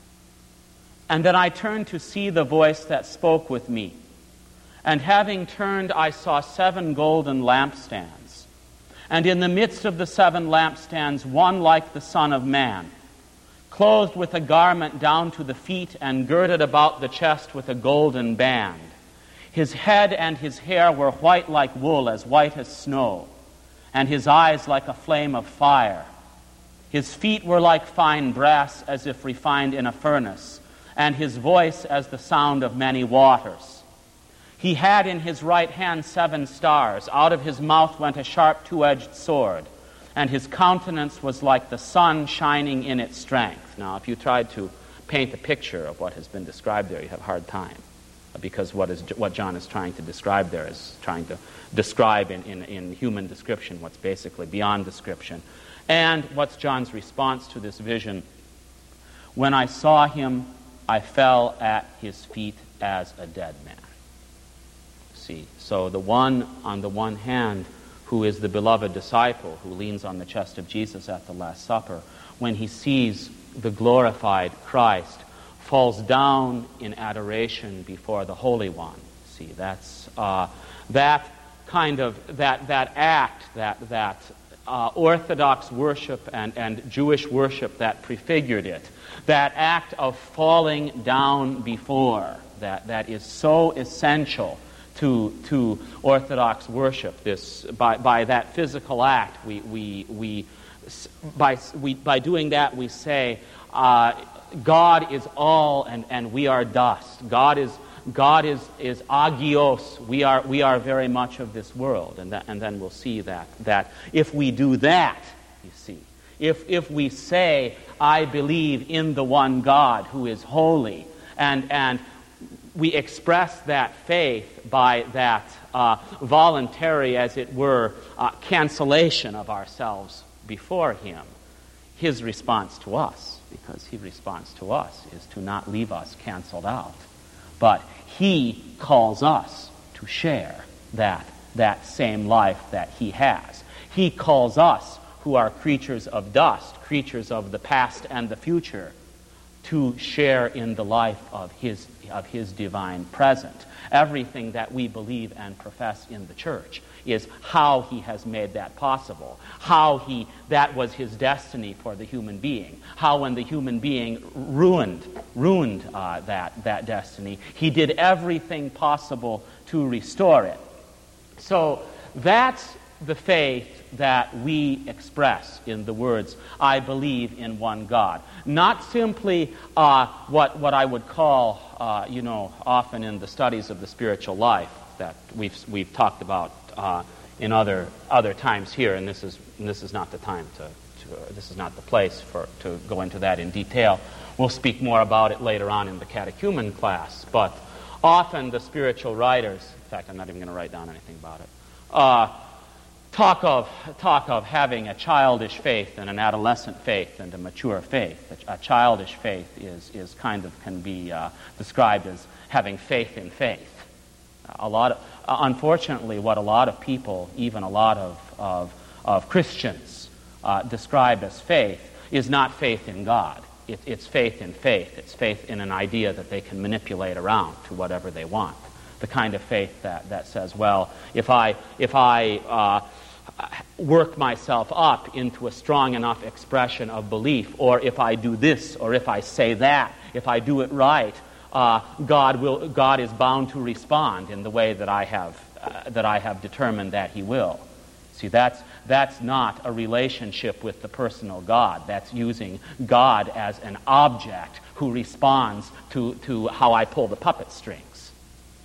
And then I turned to see the voice that spoke with me. And having turned, I saw 7 golden lampstands. And in the midst of the 7 lampstands, one like the Son of Man, clothed with a garment down to the feet and girded about the chest with a golden band. His head and his hair were white like wool, as white as snow, and his eyes like a flame of fire. His feet were like fine brass, as if refined in a furnace, and his voice as the sound of many waters. He had in his right hand 7 stars. Out of his mouth went a sharp 2-edged sword, and his countenance was like the sun shining in its strength. Now, if you tried to paint a picture of what has been described there, you have a hard time, because what John is trying to describe there is trying to describe in human description what's basically beyond description. And what's John's response to this vision? When I saw him, I fell at his feet as a dead man. See, so the one, on the one hand, who is the beloved disciple who leans on the chest of Jesus at the Last Supper, when he sees the glorified Christ falls down in adoration before the Holy One. See, that's that kind of that act, that Orthodox worship and Jewish worship that prefigured it, that act of falling down before, that is so essential to Orthodox worship. This by that physical act, by doing that we say, God is all and we are dust. God is agios. We are very much of this world, and then we'll see that if we do that, you see, if we say, I believe in the one God who is holy, and we express that faith by that voluntary, as it were, cancellation of ourselves before Him, His response to us, because His response to us is to not leave us canceled out, but He calls us to share that same life that He has. He calls us, who are creatures of dust, creatures of the past and the future, to share in the life of His divine present. Everything that we believe and profess in the church is how He has made that possible, that was His destiny for the human being, how when the human being ruined that destiny, He did everything possible to restore it. So that's the faith that we express in the words, I believe in one God. Not simply what I would call, often in the studies of the spiritual life that we've talked about in other times here, and this is not the time this is not the place to go into that in detail. We'll speak more about it later on in the catechumen class. But often the spiritual writers, in fact, I'm not even going to write down anything about it, talk of having a childish faith and an adolescent faith and a mature faith. A childish faith can be described as having faith in faith. Unfortunately, what a lot of people, even a lot of Christians, describe as faith is not faith in God. It's faith in faith. It's faith in an idea that they can manipulate around to whatever they want. The kind of faith that says, well, if I work myself up into a strong enough expression of belief, or if I do this, or if I say that, if I do it right, God is bound to respond in the way that I have determined that He will. See, that's not a relationship with the personal God. That's using God as an object who responds to how I pull the puppet strings.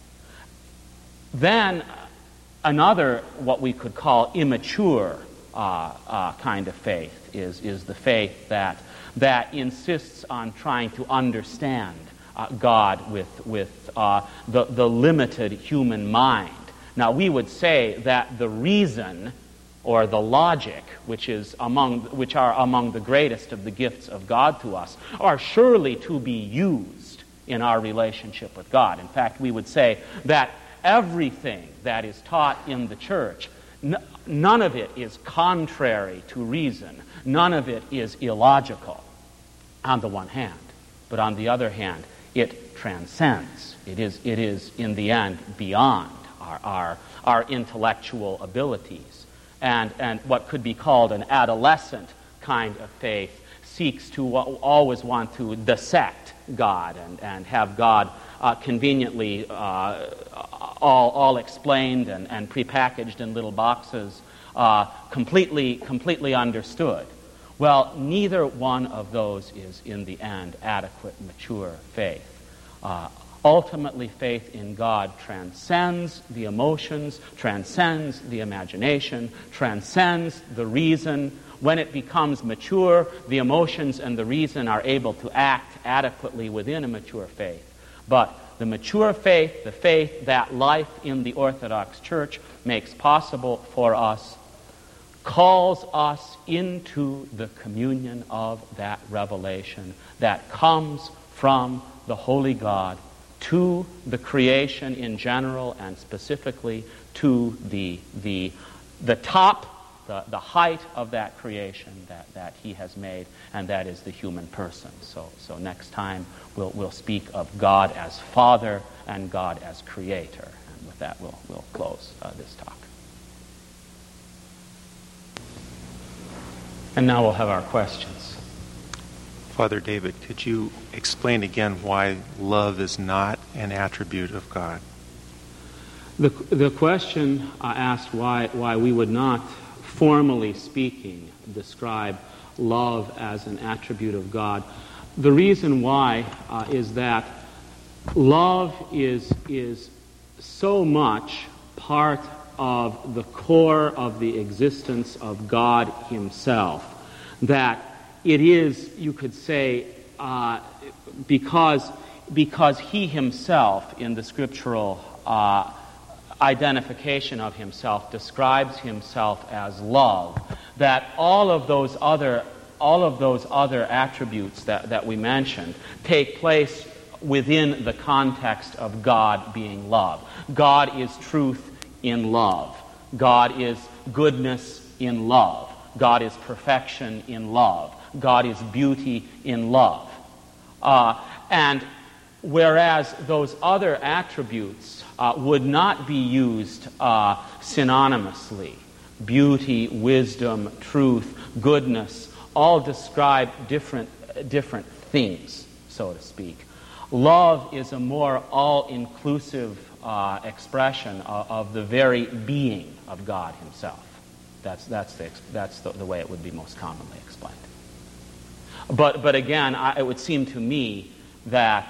Then another, what we could call immature kind of faith is the faith that insists on trying to understand God with the limited human mind. Now, we would say that the reason or the logic, which are among the greatest of the gifts of God to us, are surely to be used in our relationship with God. In fact, we would say that everything that is taught in the church, none of it is contrary to reason. None of it is illogical, on the one hand. But on the other hand, it transcends. It is in the end beyond our intellectual abilities. And what could be called an adolescent kind of faith seeks to always want to dissect God and have God conveniently all explained and prepackaged in little boxes, completely understood. Well, neither one of those is in the end adequate, mature faith. Ultimately, faith in God transcends the emotions, transcends the imagination, transcends the reason. When it becomes mature, the emotions and the reason are able to act adequately within a mature faith. But the mature faith, the faith that life in the Orthodox Church makes possible for us, calls us into the communion of that revelation that comes from the Holy God to the creation in general, and specifically to the top the height of that creation that he has made, and that is the human person. So next time we'll speak of God as Father and God as Creator. And with that, we'll close this talk. And now we'll have our questions. Father David, could you explain again why love is not an attribute of God? The question asked why we would not, formally speaking, describe love as an attribute of God. The reason why is that love is so much part of the core of the existence of God Himself that it is, you could say, because He Himself in the scriptural identification of Himself describes Himself as love, that all of those other attributes that we mentioned take place within the context of God being love. God is truth in love. God is goodness in love. God is perfection in love. God is beauty in love. And whereas those other attributes would not be used synonymously, beauty, wisdom, truth, goodness, all describe different things, so to speak. Love is a more all-inclusive expression of the very being of God Himself. That's the way it would be most commonly explained. But again, it would seem to me that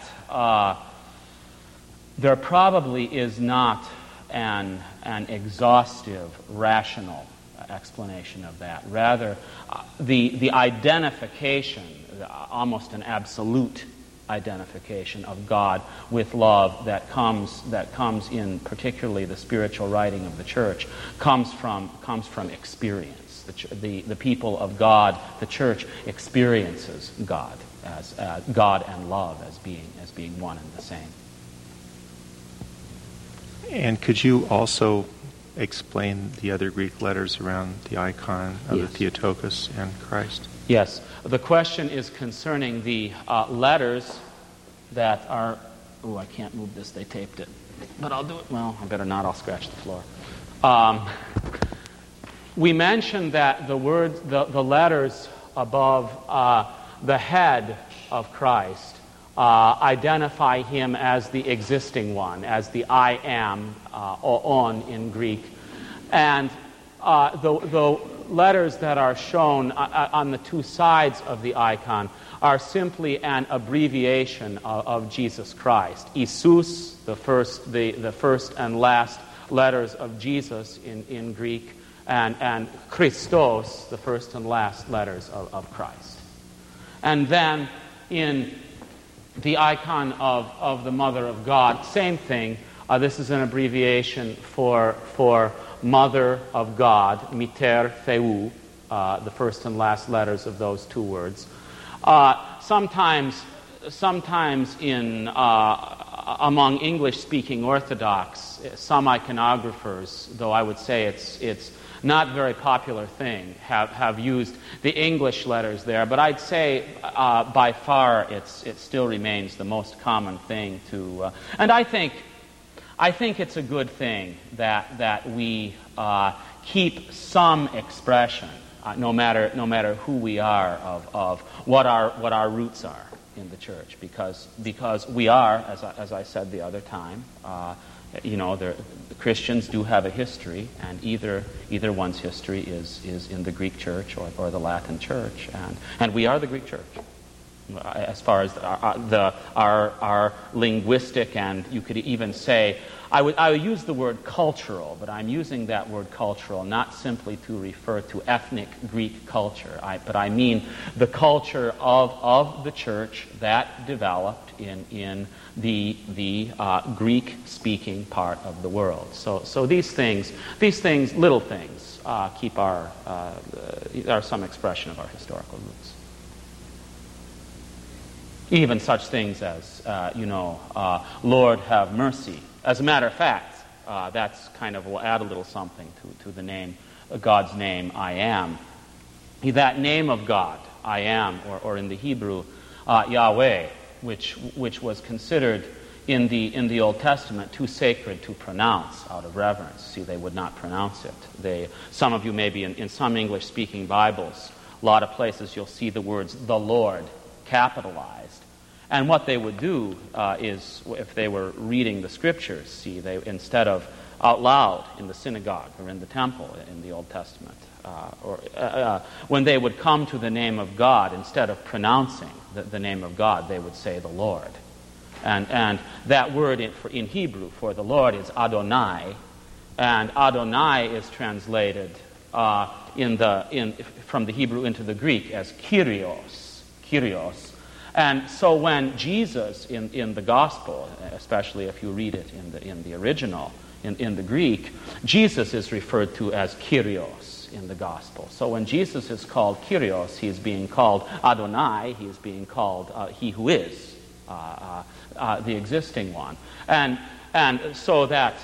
there probably is not an exhaustive, rational explanation of that. Rather, the identification, almost an absolute identification of God with love that comes in particularly the spiritual writing of the Church comes from experience. The people of God, the Church, experiences God as God and love as being one and the same. And could you also explain the other Greek letters around the icon of the Theotokos and Christ? Yes. The question is concerning the letters that are... Oh, I can't move this. They taped it. But I'll do it. Well, I better not. I'll scratch the floor. We mentioned that the letters above the head of Christ identify Him as the existing one, as the I am, on in Greek. And the letters that are shown on the two sides of the icon are simply an abbreviation of Jesus Christ. Isus, the first and last letters of Jesus in Greek, and Christos, the first and last letters of Christ. And then in the icon of the Mother of God, same thing. This is an abbreviation for Mother of God, Miter Theou, the first and last letters of those two words. Sometimes in among English-speaking Orthodox, some iconographers, though I would say it's not a very popular thing, have used the English letters there. But I'd say by far it still remains the most common thing to. And I think it's a good thing that we keep some expression, no matter who we are, of what our roots are in the Church, because we are, as I said the other time, the Christians do have a history, and either one's history is in the Greek Church or the Latin Church, and we are the Greek Church. As far as our linguistic, and you could even say, I would use the word cultural, but I'm using that word cultural not simply to refer to ethnic Greek culture, but I mean the culture of the Church that developed in the Greek-speaking part of the world. So these things, little things, keep are some expression of our historical roots. Even such things as, Lord have mercy. As a matter of fact, that's kind of, will add a little something to the name God's name, I am. That name of God, I am, or in the Hebrew, Yahweh, which was considered in the Old Testament too sacred to pronounce out of reverence. See, they would not pronounce it. Some of you maybe in some English-speaking Bibles, a lot of places you'll see the words "the Lord" capitalized. And what they would do is, if they were reading the Scriptures, see, they instead of out loud in the synagogue or in the temple in the Old Testament, when they would come to the name of God, instead of pronouncing the name of God, they would say the Lord. And that word in Hebrew for the Lord is Adonai, and Adonai is translated from the Hebrew into the Greek as Kyrios. And so when Jesus in the Gospel, especially if you read it in the original, in the Greek, Jesus is referred to as Kyrios in the Gospel. So when Jesus is called Kyrios, he's being called Adonai, he's being called He who is, the existing one. And so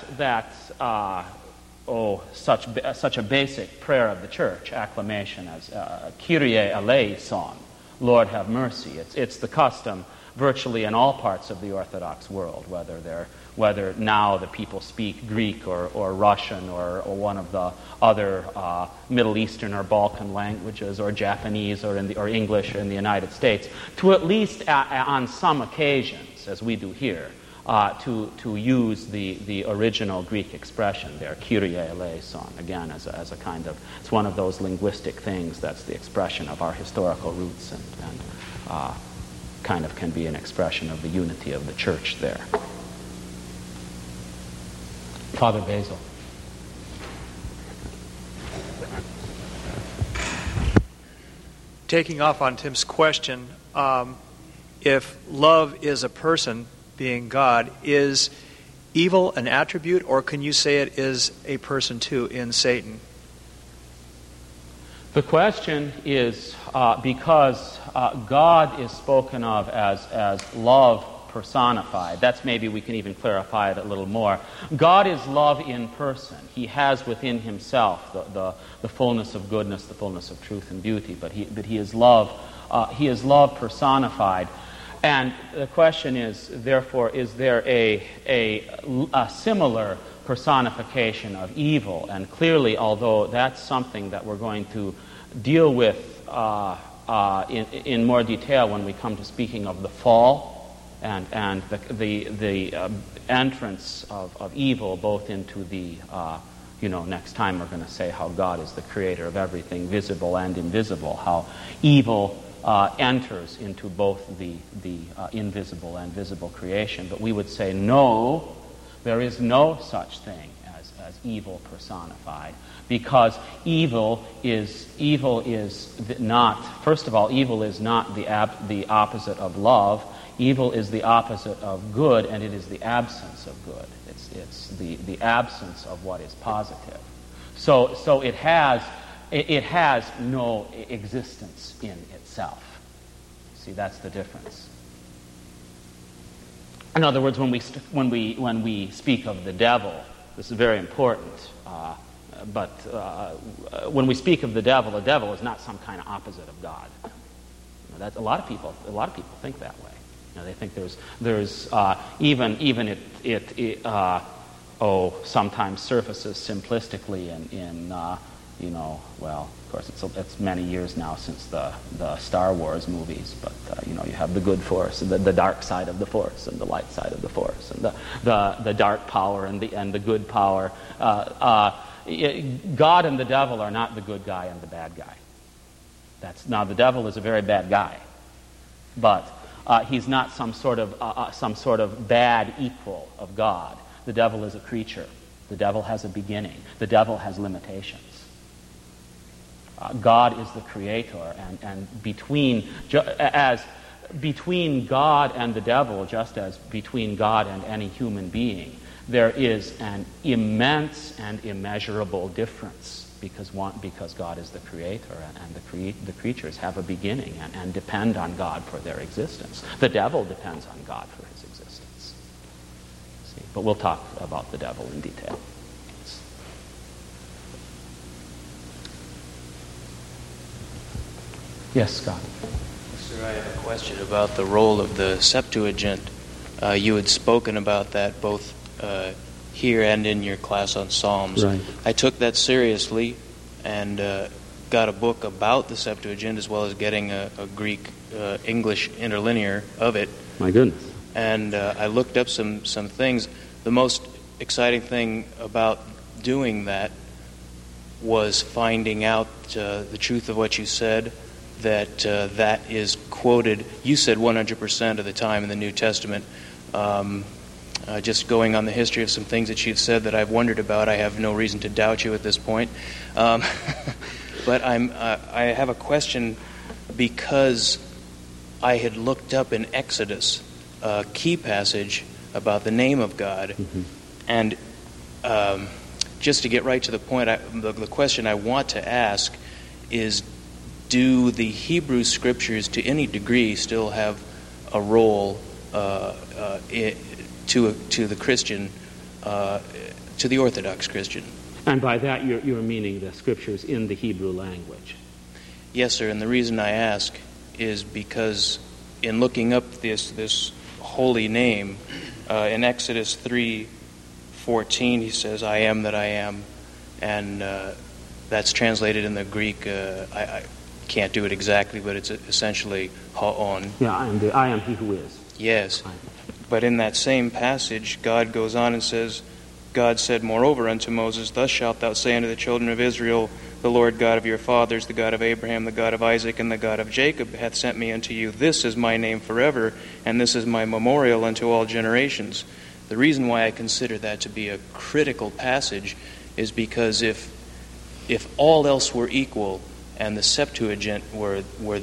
such a basic prayer of the church, acclamation as Kyrie eleison, Lord have mercy. It's the custom virtually in all parts of the Orthodox world, whether now the people speak Greek or Russian or one of the other Middle Eastern or Balkan languages, or Japanese or English in the United States, to at least on some occasions, as we do here, to use the original Greek expression there, Kyrie eleison, again as a kind of, it's one of those linguistic things that's the expression of our historical roots and kind of can be an expression of the unity of the church there. Father Basil. Taking off on Tim's question, if love is a person, being God, is evil an attribute, or can you say it is a person too in Satan? The question is because God is spoken of as love personified. That's maybe we can even clarify it a little more. God is love in person. He has within himself the fullness of goodness, the fullness of truth and beauty, but he is love. He is love personified. And the question is, therefore, is there a similar personification of evil? And clearly, although that's something that we're going to deal with in more detail when we come to speaking of the fall and the entrance of evil, both into the next time we're going to say how God is the creator of everything, visible and invisible, how evil enters into both the invisible and visible creation. But we would say, no, there is no such thing as evil personified, because evil is not, first of all, evil is not the opposite of love. Evil is the opposite of good, and it is the absence of good. It's the absence of what is positive. So it has no existence in itself. See, that's the difference. In other words, when we speak of the devil, this is very important. But when we speak of the devil is not some kind of opposite of God. That's a lot of people think that way. They think there's even it sometimes surfaces simplistically in well, of course it's many years now since the Star Wars movies, but you have the good force, the dark side of the force, and the light side of the force, and the dark power and the good power. God and the devil are not the good guy and the bad guy. Now the devil is a very bad guy, but he's not some sort of bad equal of God. The devil is a creature. The devil has a beginning. The devil has limitations. God is the creator, and between God and the devil, just as between God and any human being, there is an immense and immeasurable difference, because God is the creator, and the creatures have a beginning and depend on God for their existence. The devil depends on God for his existence. See? But we'll talk about the devil in detail. Yes, Scott. Sir, I have a question about the role of the Septuagint. You had spoken about that both here and in your class on Psalms. Right. I took that seriously and got a book about the Septuagint as well as getting a Greek English interlinear of it. My goodness. And I looked up some things. The most exciting thing about doing that was finding out the truth of what you said, that that is quoted, you said 100% of the time in the New Testament. Just going on the history of some things that you've said that I've wondered about, I have no reason to doubt you at this point. But I have a question because I had looked up in Exodus a key passage about the name of God. Mm-hmm. And just to get right to the point, the question I want to ask is, do the Hebrew Scriptures to any degree still have a role to the Christian, to the Orthodox Christian? And by that you're meaning the Scriptures in the Hebrew language? Yes, sir, and the reason I ask is because in looking up this holy name, in Exodus 3:14, he says, "I am that I am," and that's translated in the Greek. I can't do it exactly, but it's essentially ha'on. Yeah, I am he who is. Yes, but in that same passage, God goes on and says, God said, "Moreover unto Moses, thus shalt thou say unto the children of Israel, the Lord God of your fathers, the God of Abraham, the God of Isaac, and the God of Jacob hath sent me unto you. This is my name forever, and this is my memorial unto all generations." The reason why I consider that to be a critical passage is because if all else were equal and the Septuagint were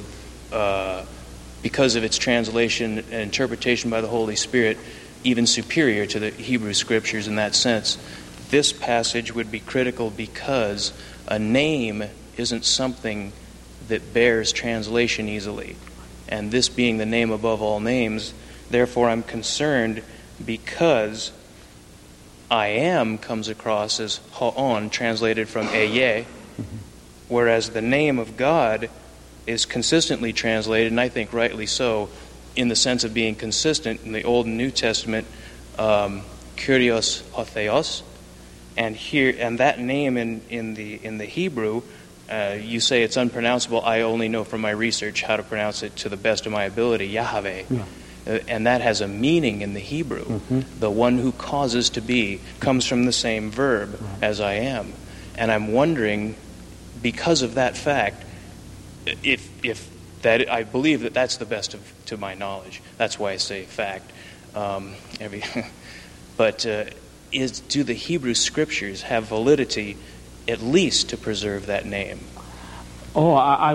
because of its translation and interpretation by the Holy Spirit, even superior to the Hebrew Scriptures in that sense, this passage would be critical because a name isn't something that bears translation easily. And this being the name above all names, therefore I'm concerned because I am comes across as ha'on, translated from Eye, whereas the name of God is consistently translated, and I think rightly so, in the sense of being consistent in the Old and New Testament, Kyrios Hotheos, and that name in the Hebrew, you say it's unpronounceable. I only know from my research how to pronounce it to the best of my ability, Yahweh. Yeah. And that has a meaning in the Hebrew. Mm-hmm. The one who causes to be comes from the same verb as I am. And I'm wondering, because of that fact, if that I believe that that's the best to my knowledge. That's why I say fact. But do the Hebrew Scriptures have validity, at least to preserve that name? Oh, I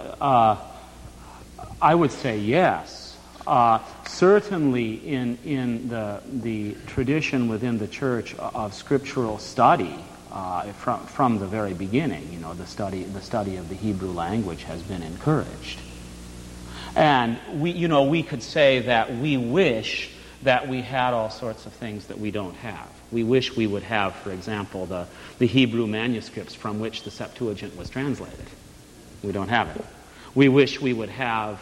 would say yes. Certainly, in the tradition within the Church of scriptural study, from the very beginning, the study of the Hebrew language has been encouraged, and we could say that we wish that we had all sorts of things that we don't have. We wish we would have, for example, the Hebrew manuscripts from which the Septuagint was translated. We don't have it. We wish we would have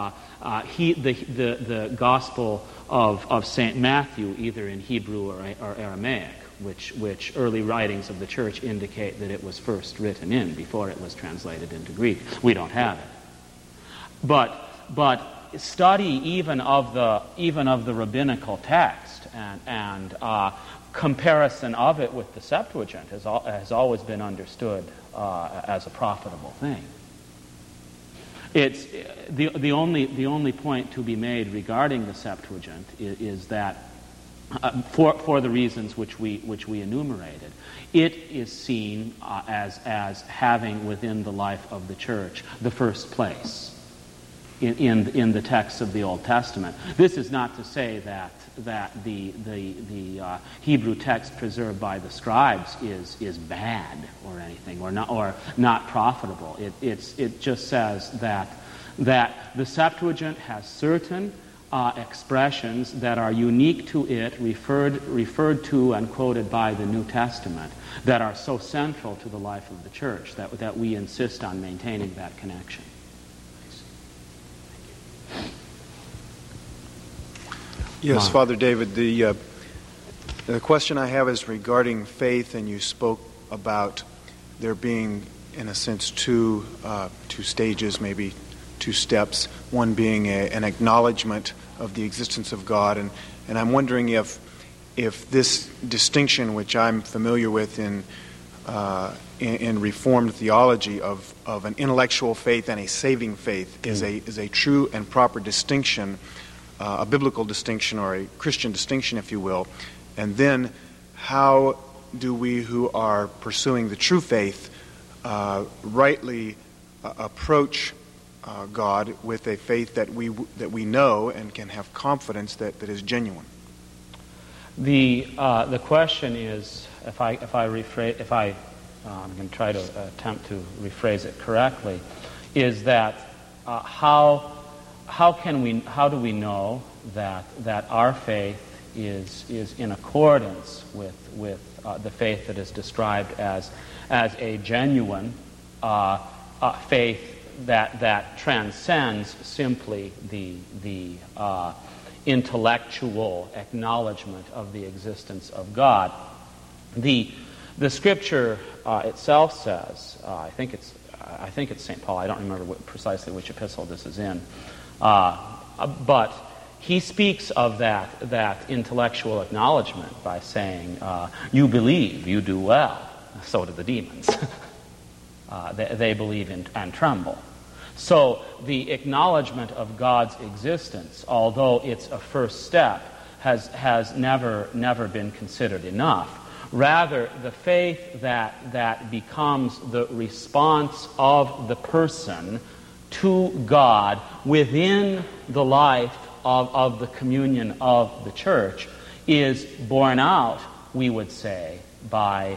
the Gospel of St. Matthew either in Hebrew or Aramaic, which early writings of the Church indicate that it was first written in before it was translated into Greek. We don't have it. But study even of the rabbinical text and comparison of it with the Septuagint has always been understood as a profitable thing. It's the only point to be made regarding the Septuagint is that for the reasons which we enumerated, it is seen as having within the life of the Church the first place in the texts of the Old Testament. This is not to say that the Hebrew text preserved by the scribes is bad or anything, or not profitable. It just says that the Septuagint has certain expressions that are unique to it, referred to and quoted by the New Testament, that are so central to the life of the Church that we insist on maintaining that connection. Yes, Mark. Father David, the question I have is regarding faith, and you spoke about there being, in a sense, two stages, maybe two steps, one being an acknowledgement of the existence of God, and I'm wondering if this distinction, which I'm familiar with in Reformed theology of an intellectual faith and a saving faith, is a true and proper distinction, a biblical distinction or a Christian distinction, if you will. And then how do we who are pursuing the true faith rightly approach God with a faith that we know and can have confidence that is genuine? The question is, I'm going to try to attempt to rephrase it correctly, is that how do we know that our faith is in accordance with the faith that is described as a genuine faith that transcends simply the intellectual acknowledgement of the existence of God. The Scripture itself says, I think it's St. Paul. I don't remember precisely which epistle this is in, but he speaks of that intellectual acknowledgement by saying, "You believe, you do well." So do the demons. They believe and tremble. So the acknowledgement of God's existence, although it's a first step, has never been considered enough. Rather, the faith that becomes the response of the person to God within the life of the communion of the church is borne out, we would say, by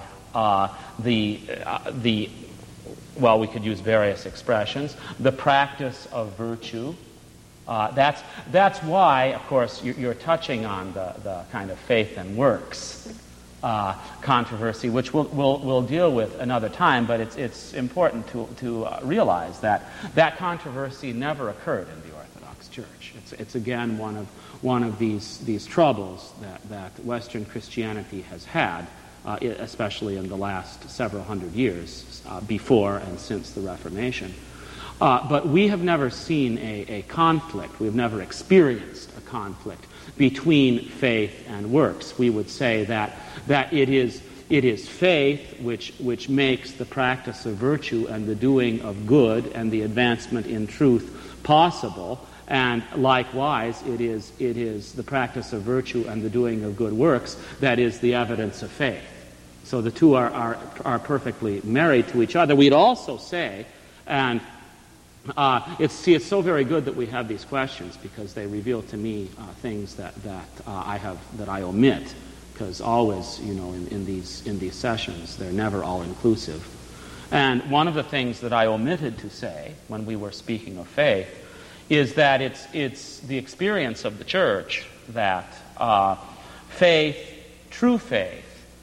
well, we could use various expressions, the practice of virtue. That's why, of course, you're touching on the kind of faith and works controversy, which we'll deal with another time, but it's important to realize that controversy never occurred in the Orthodox Church. It's again one of these troubles that Western Christianity has had, especially in the last several hundred years, before and since the Reformation. But we have never seen a conflict. We've never experienced a conflict between faith and works. We would say that it is faith which makes the practice of virtue and the doing of good and the advancement in truth possible, and likewise it is the practice of virtue and the doing of good works that is the evidence of faith. So the two are perfectly married to each other. We'd also say, and it's so very good that we have these questions, because they reveal to me things that I omit, because always, in these sessions, they're never all inclusive. And one of the things that I omitted to say when we were speaking of faith is that it's the experience of the church that faith, true faith,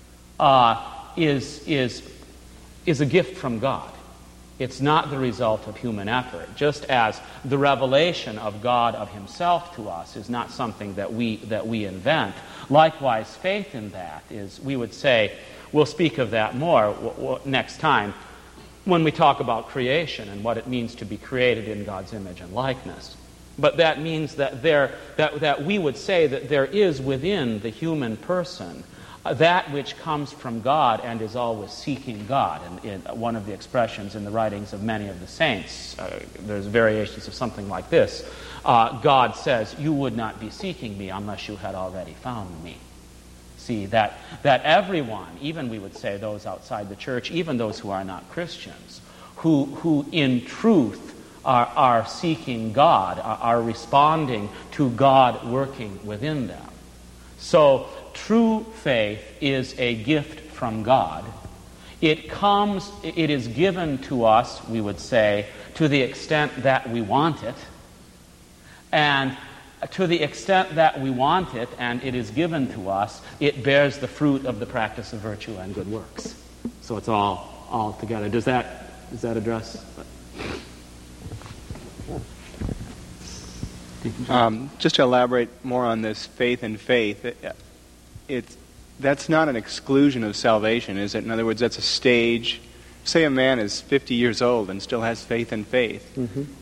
is a gift from God. It's not the result of human effort. Just as the revelation of God of Himself to us is not something that we invent. Likewise, faith in that is, we would say, we'll speak of that more next time when we talk about creation and what it means to be created in God's image and likeness. But that means that we would say that there is within the human person that which comes from God and is always seeking God. And in one of the expressions in the writings of many of the saints, there's variations of something like this. God says, "You would not be seeking me unless you had already found me." See, that everyone, even we would say those outside the church, even those who are not Christians, who in truth are seeking God, are responding to God working within them. So, true faith is a gift from God. It is given to us, we would say, to the extent that we want it. And to the extent that we want it and it is given to us, it bears the fruit of the practice of virtue and good works. So it's all together. Does that address? Just to elaborate more on this faith in faith, that's not an exclusion of salvation, is it? In other words, that's a stage. Say a man is 50 years old and still has faith in faith,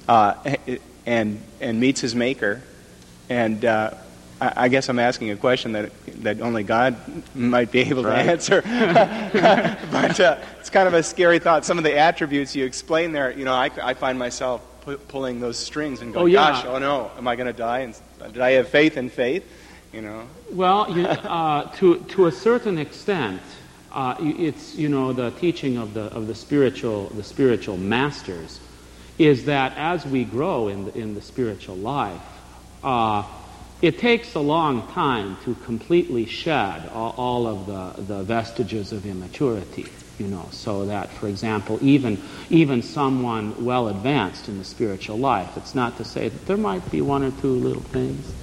and meets his Maker, and I guess I'm asking a question that only God might be able to answer. But it's kind of a scary thought. Some of the attributes you explain there, I find myself pulling those strings and going, gosh, oh no, am I going to die? And did I have faith in faith? Well, to a certain extent, it's the teaching of the spiritual masters is that as we grow in the spiritual life, it takes a long time to completely shed all of the vestiges of immaturity. So that, for example, even someone well advanced in the spiritual life, it's not to say that there might be one or two little things,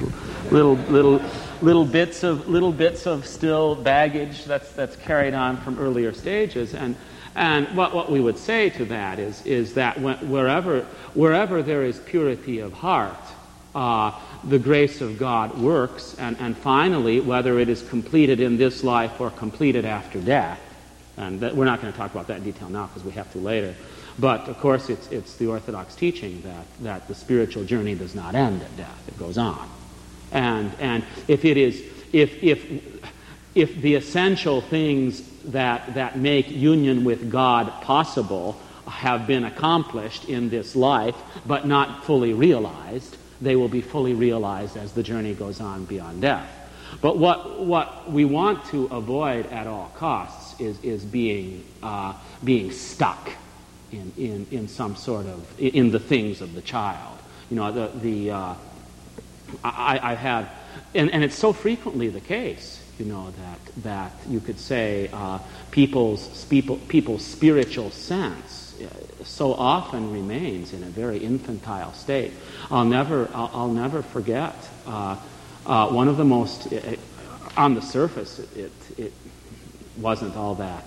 little bits of still baggage that's carried on from earlier stages, and what we would say to that is that wherever there is purity of heart, the grace of God works, and finally, whether it is completed in this life or completed after death. And we're not going to talk about that in detail now because we have to later. But, of course, it's the Orthodox teaching that the spiritual journey does not end at death. It goes on. And if the essential things that make union with God possible have been accomplished in this life but not fully realized, they will be fully realized as the journey goes on beyond death. But what we want to avoid at all costs is being stuck in some sort of in the things of the child. I have, and it's so frequently the case, that you could say people's spiritual sense so often remains in a very infantile state. I'll never forget one of the most on the surface it wasn't all that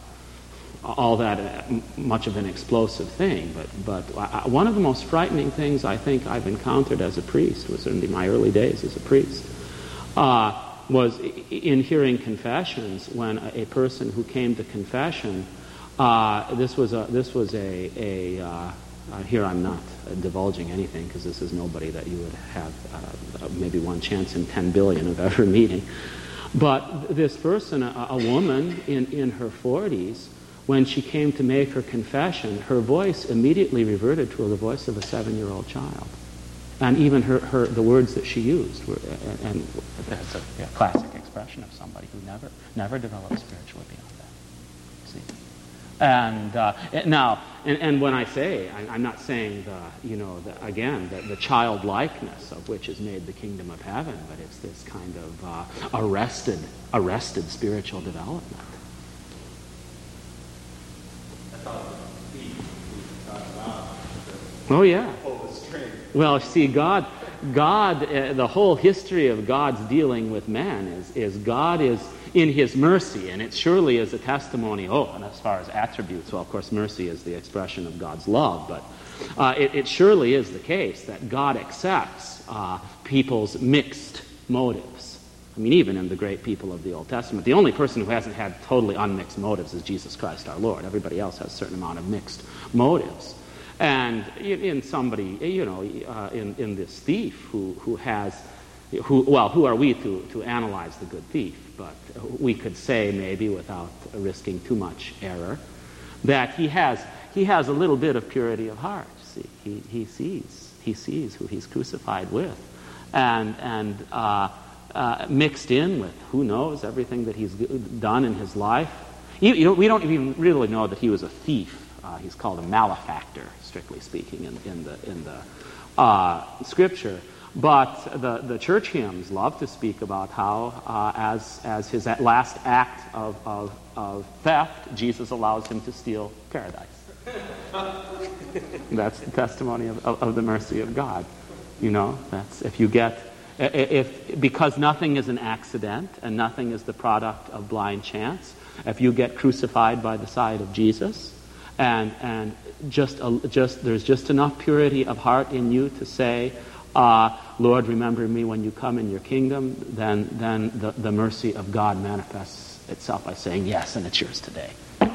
much of an explosive thing, but one of the most frightening things I think I've encountered as a priest was in my early days as a priest was in hearing confessions when a person who came to confession. This was a here I'm not divulging anything because this is nobody that you would have maybe one chance in 10 billion of ever meeting. But this person, a woman in her 40s, when she came to make her confession, her voice immediately reverted to the voice of a 7-year-old child. And even the words that she used were, and that's a classic expression of somebody who never developed spiritually beyond that. See? And now, and when I say, I'm not saying the childlikeness of which is made the kingdom of heaven, but it's this kind of arrested spiritual development. Oh yeah. Well, see, God, the whole history of God's dealing with man is God is in His mercy, and it surely is a testimony. And as far as attributes, well, of course, mercy is the expression of God's love, but it surely is the case that God accepts people's mixed motives. I mean, even in the great people of the Old Testament, the only person who hasn't had totally unmixed motives is Jesus Christ our Lord. Everybody else has a certain amount of mixed motives. And in somebody, in this thief who are we to analyze the good thief? But we could say, maybe without risking too much error, that he has a little bit of purity of heart. See, he sees who he's crucified with, and mixed in with who knows everything that he's done in his life. We don't even really know that he was a thief. He's called a malefactor, strictly speaking, in the Scripture. But the church hymns love to speak about how, as his last act of theft, Jesus allows him to steal paradise. That's the testimony of the mercy of God. That's because nothing is an accident and nothing is the product of blind chance. If you get crucified by the side of Jesus, and there's just enough purity of heart in you to say, Lord, remember me when you come in your kingdom, then the mercy of God manifests itself by saying yes, and it's yours today.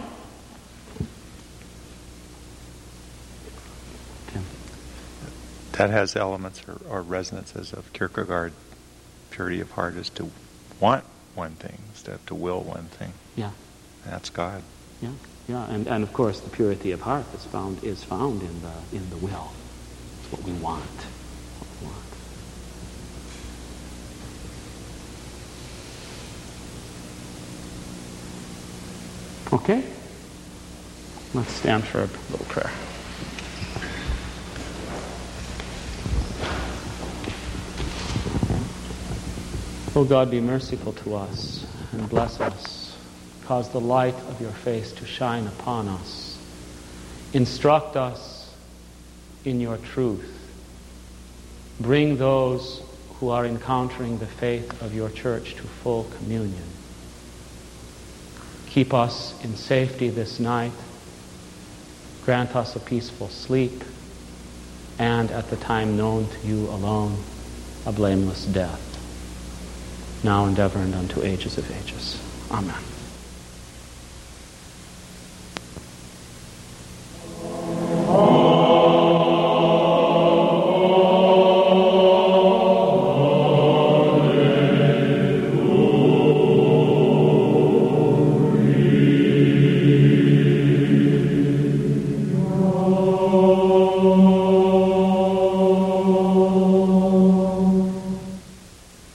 Tim? That has elements or resonances of Kierkegaard. Purity of heart is to want one thing instead of to will one thing. Yeah. And that's God. Yeah. Yeah. And of course the purity of heart is found in the will. It's what we want. Okay? Let's stand for a little prayer. O God, be merciful to us and bless us. Cause the light of your face to shine upon us. Instruct us in your truth. Bring those who are encountering the faith of your church to full communion. Keep us in safety this night. Grant us a peaceful sleep, and at the time known to you alone, a blameless death. Now and ever and unto ages of ages. Amen.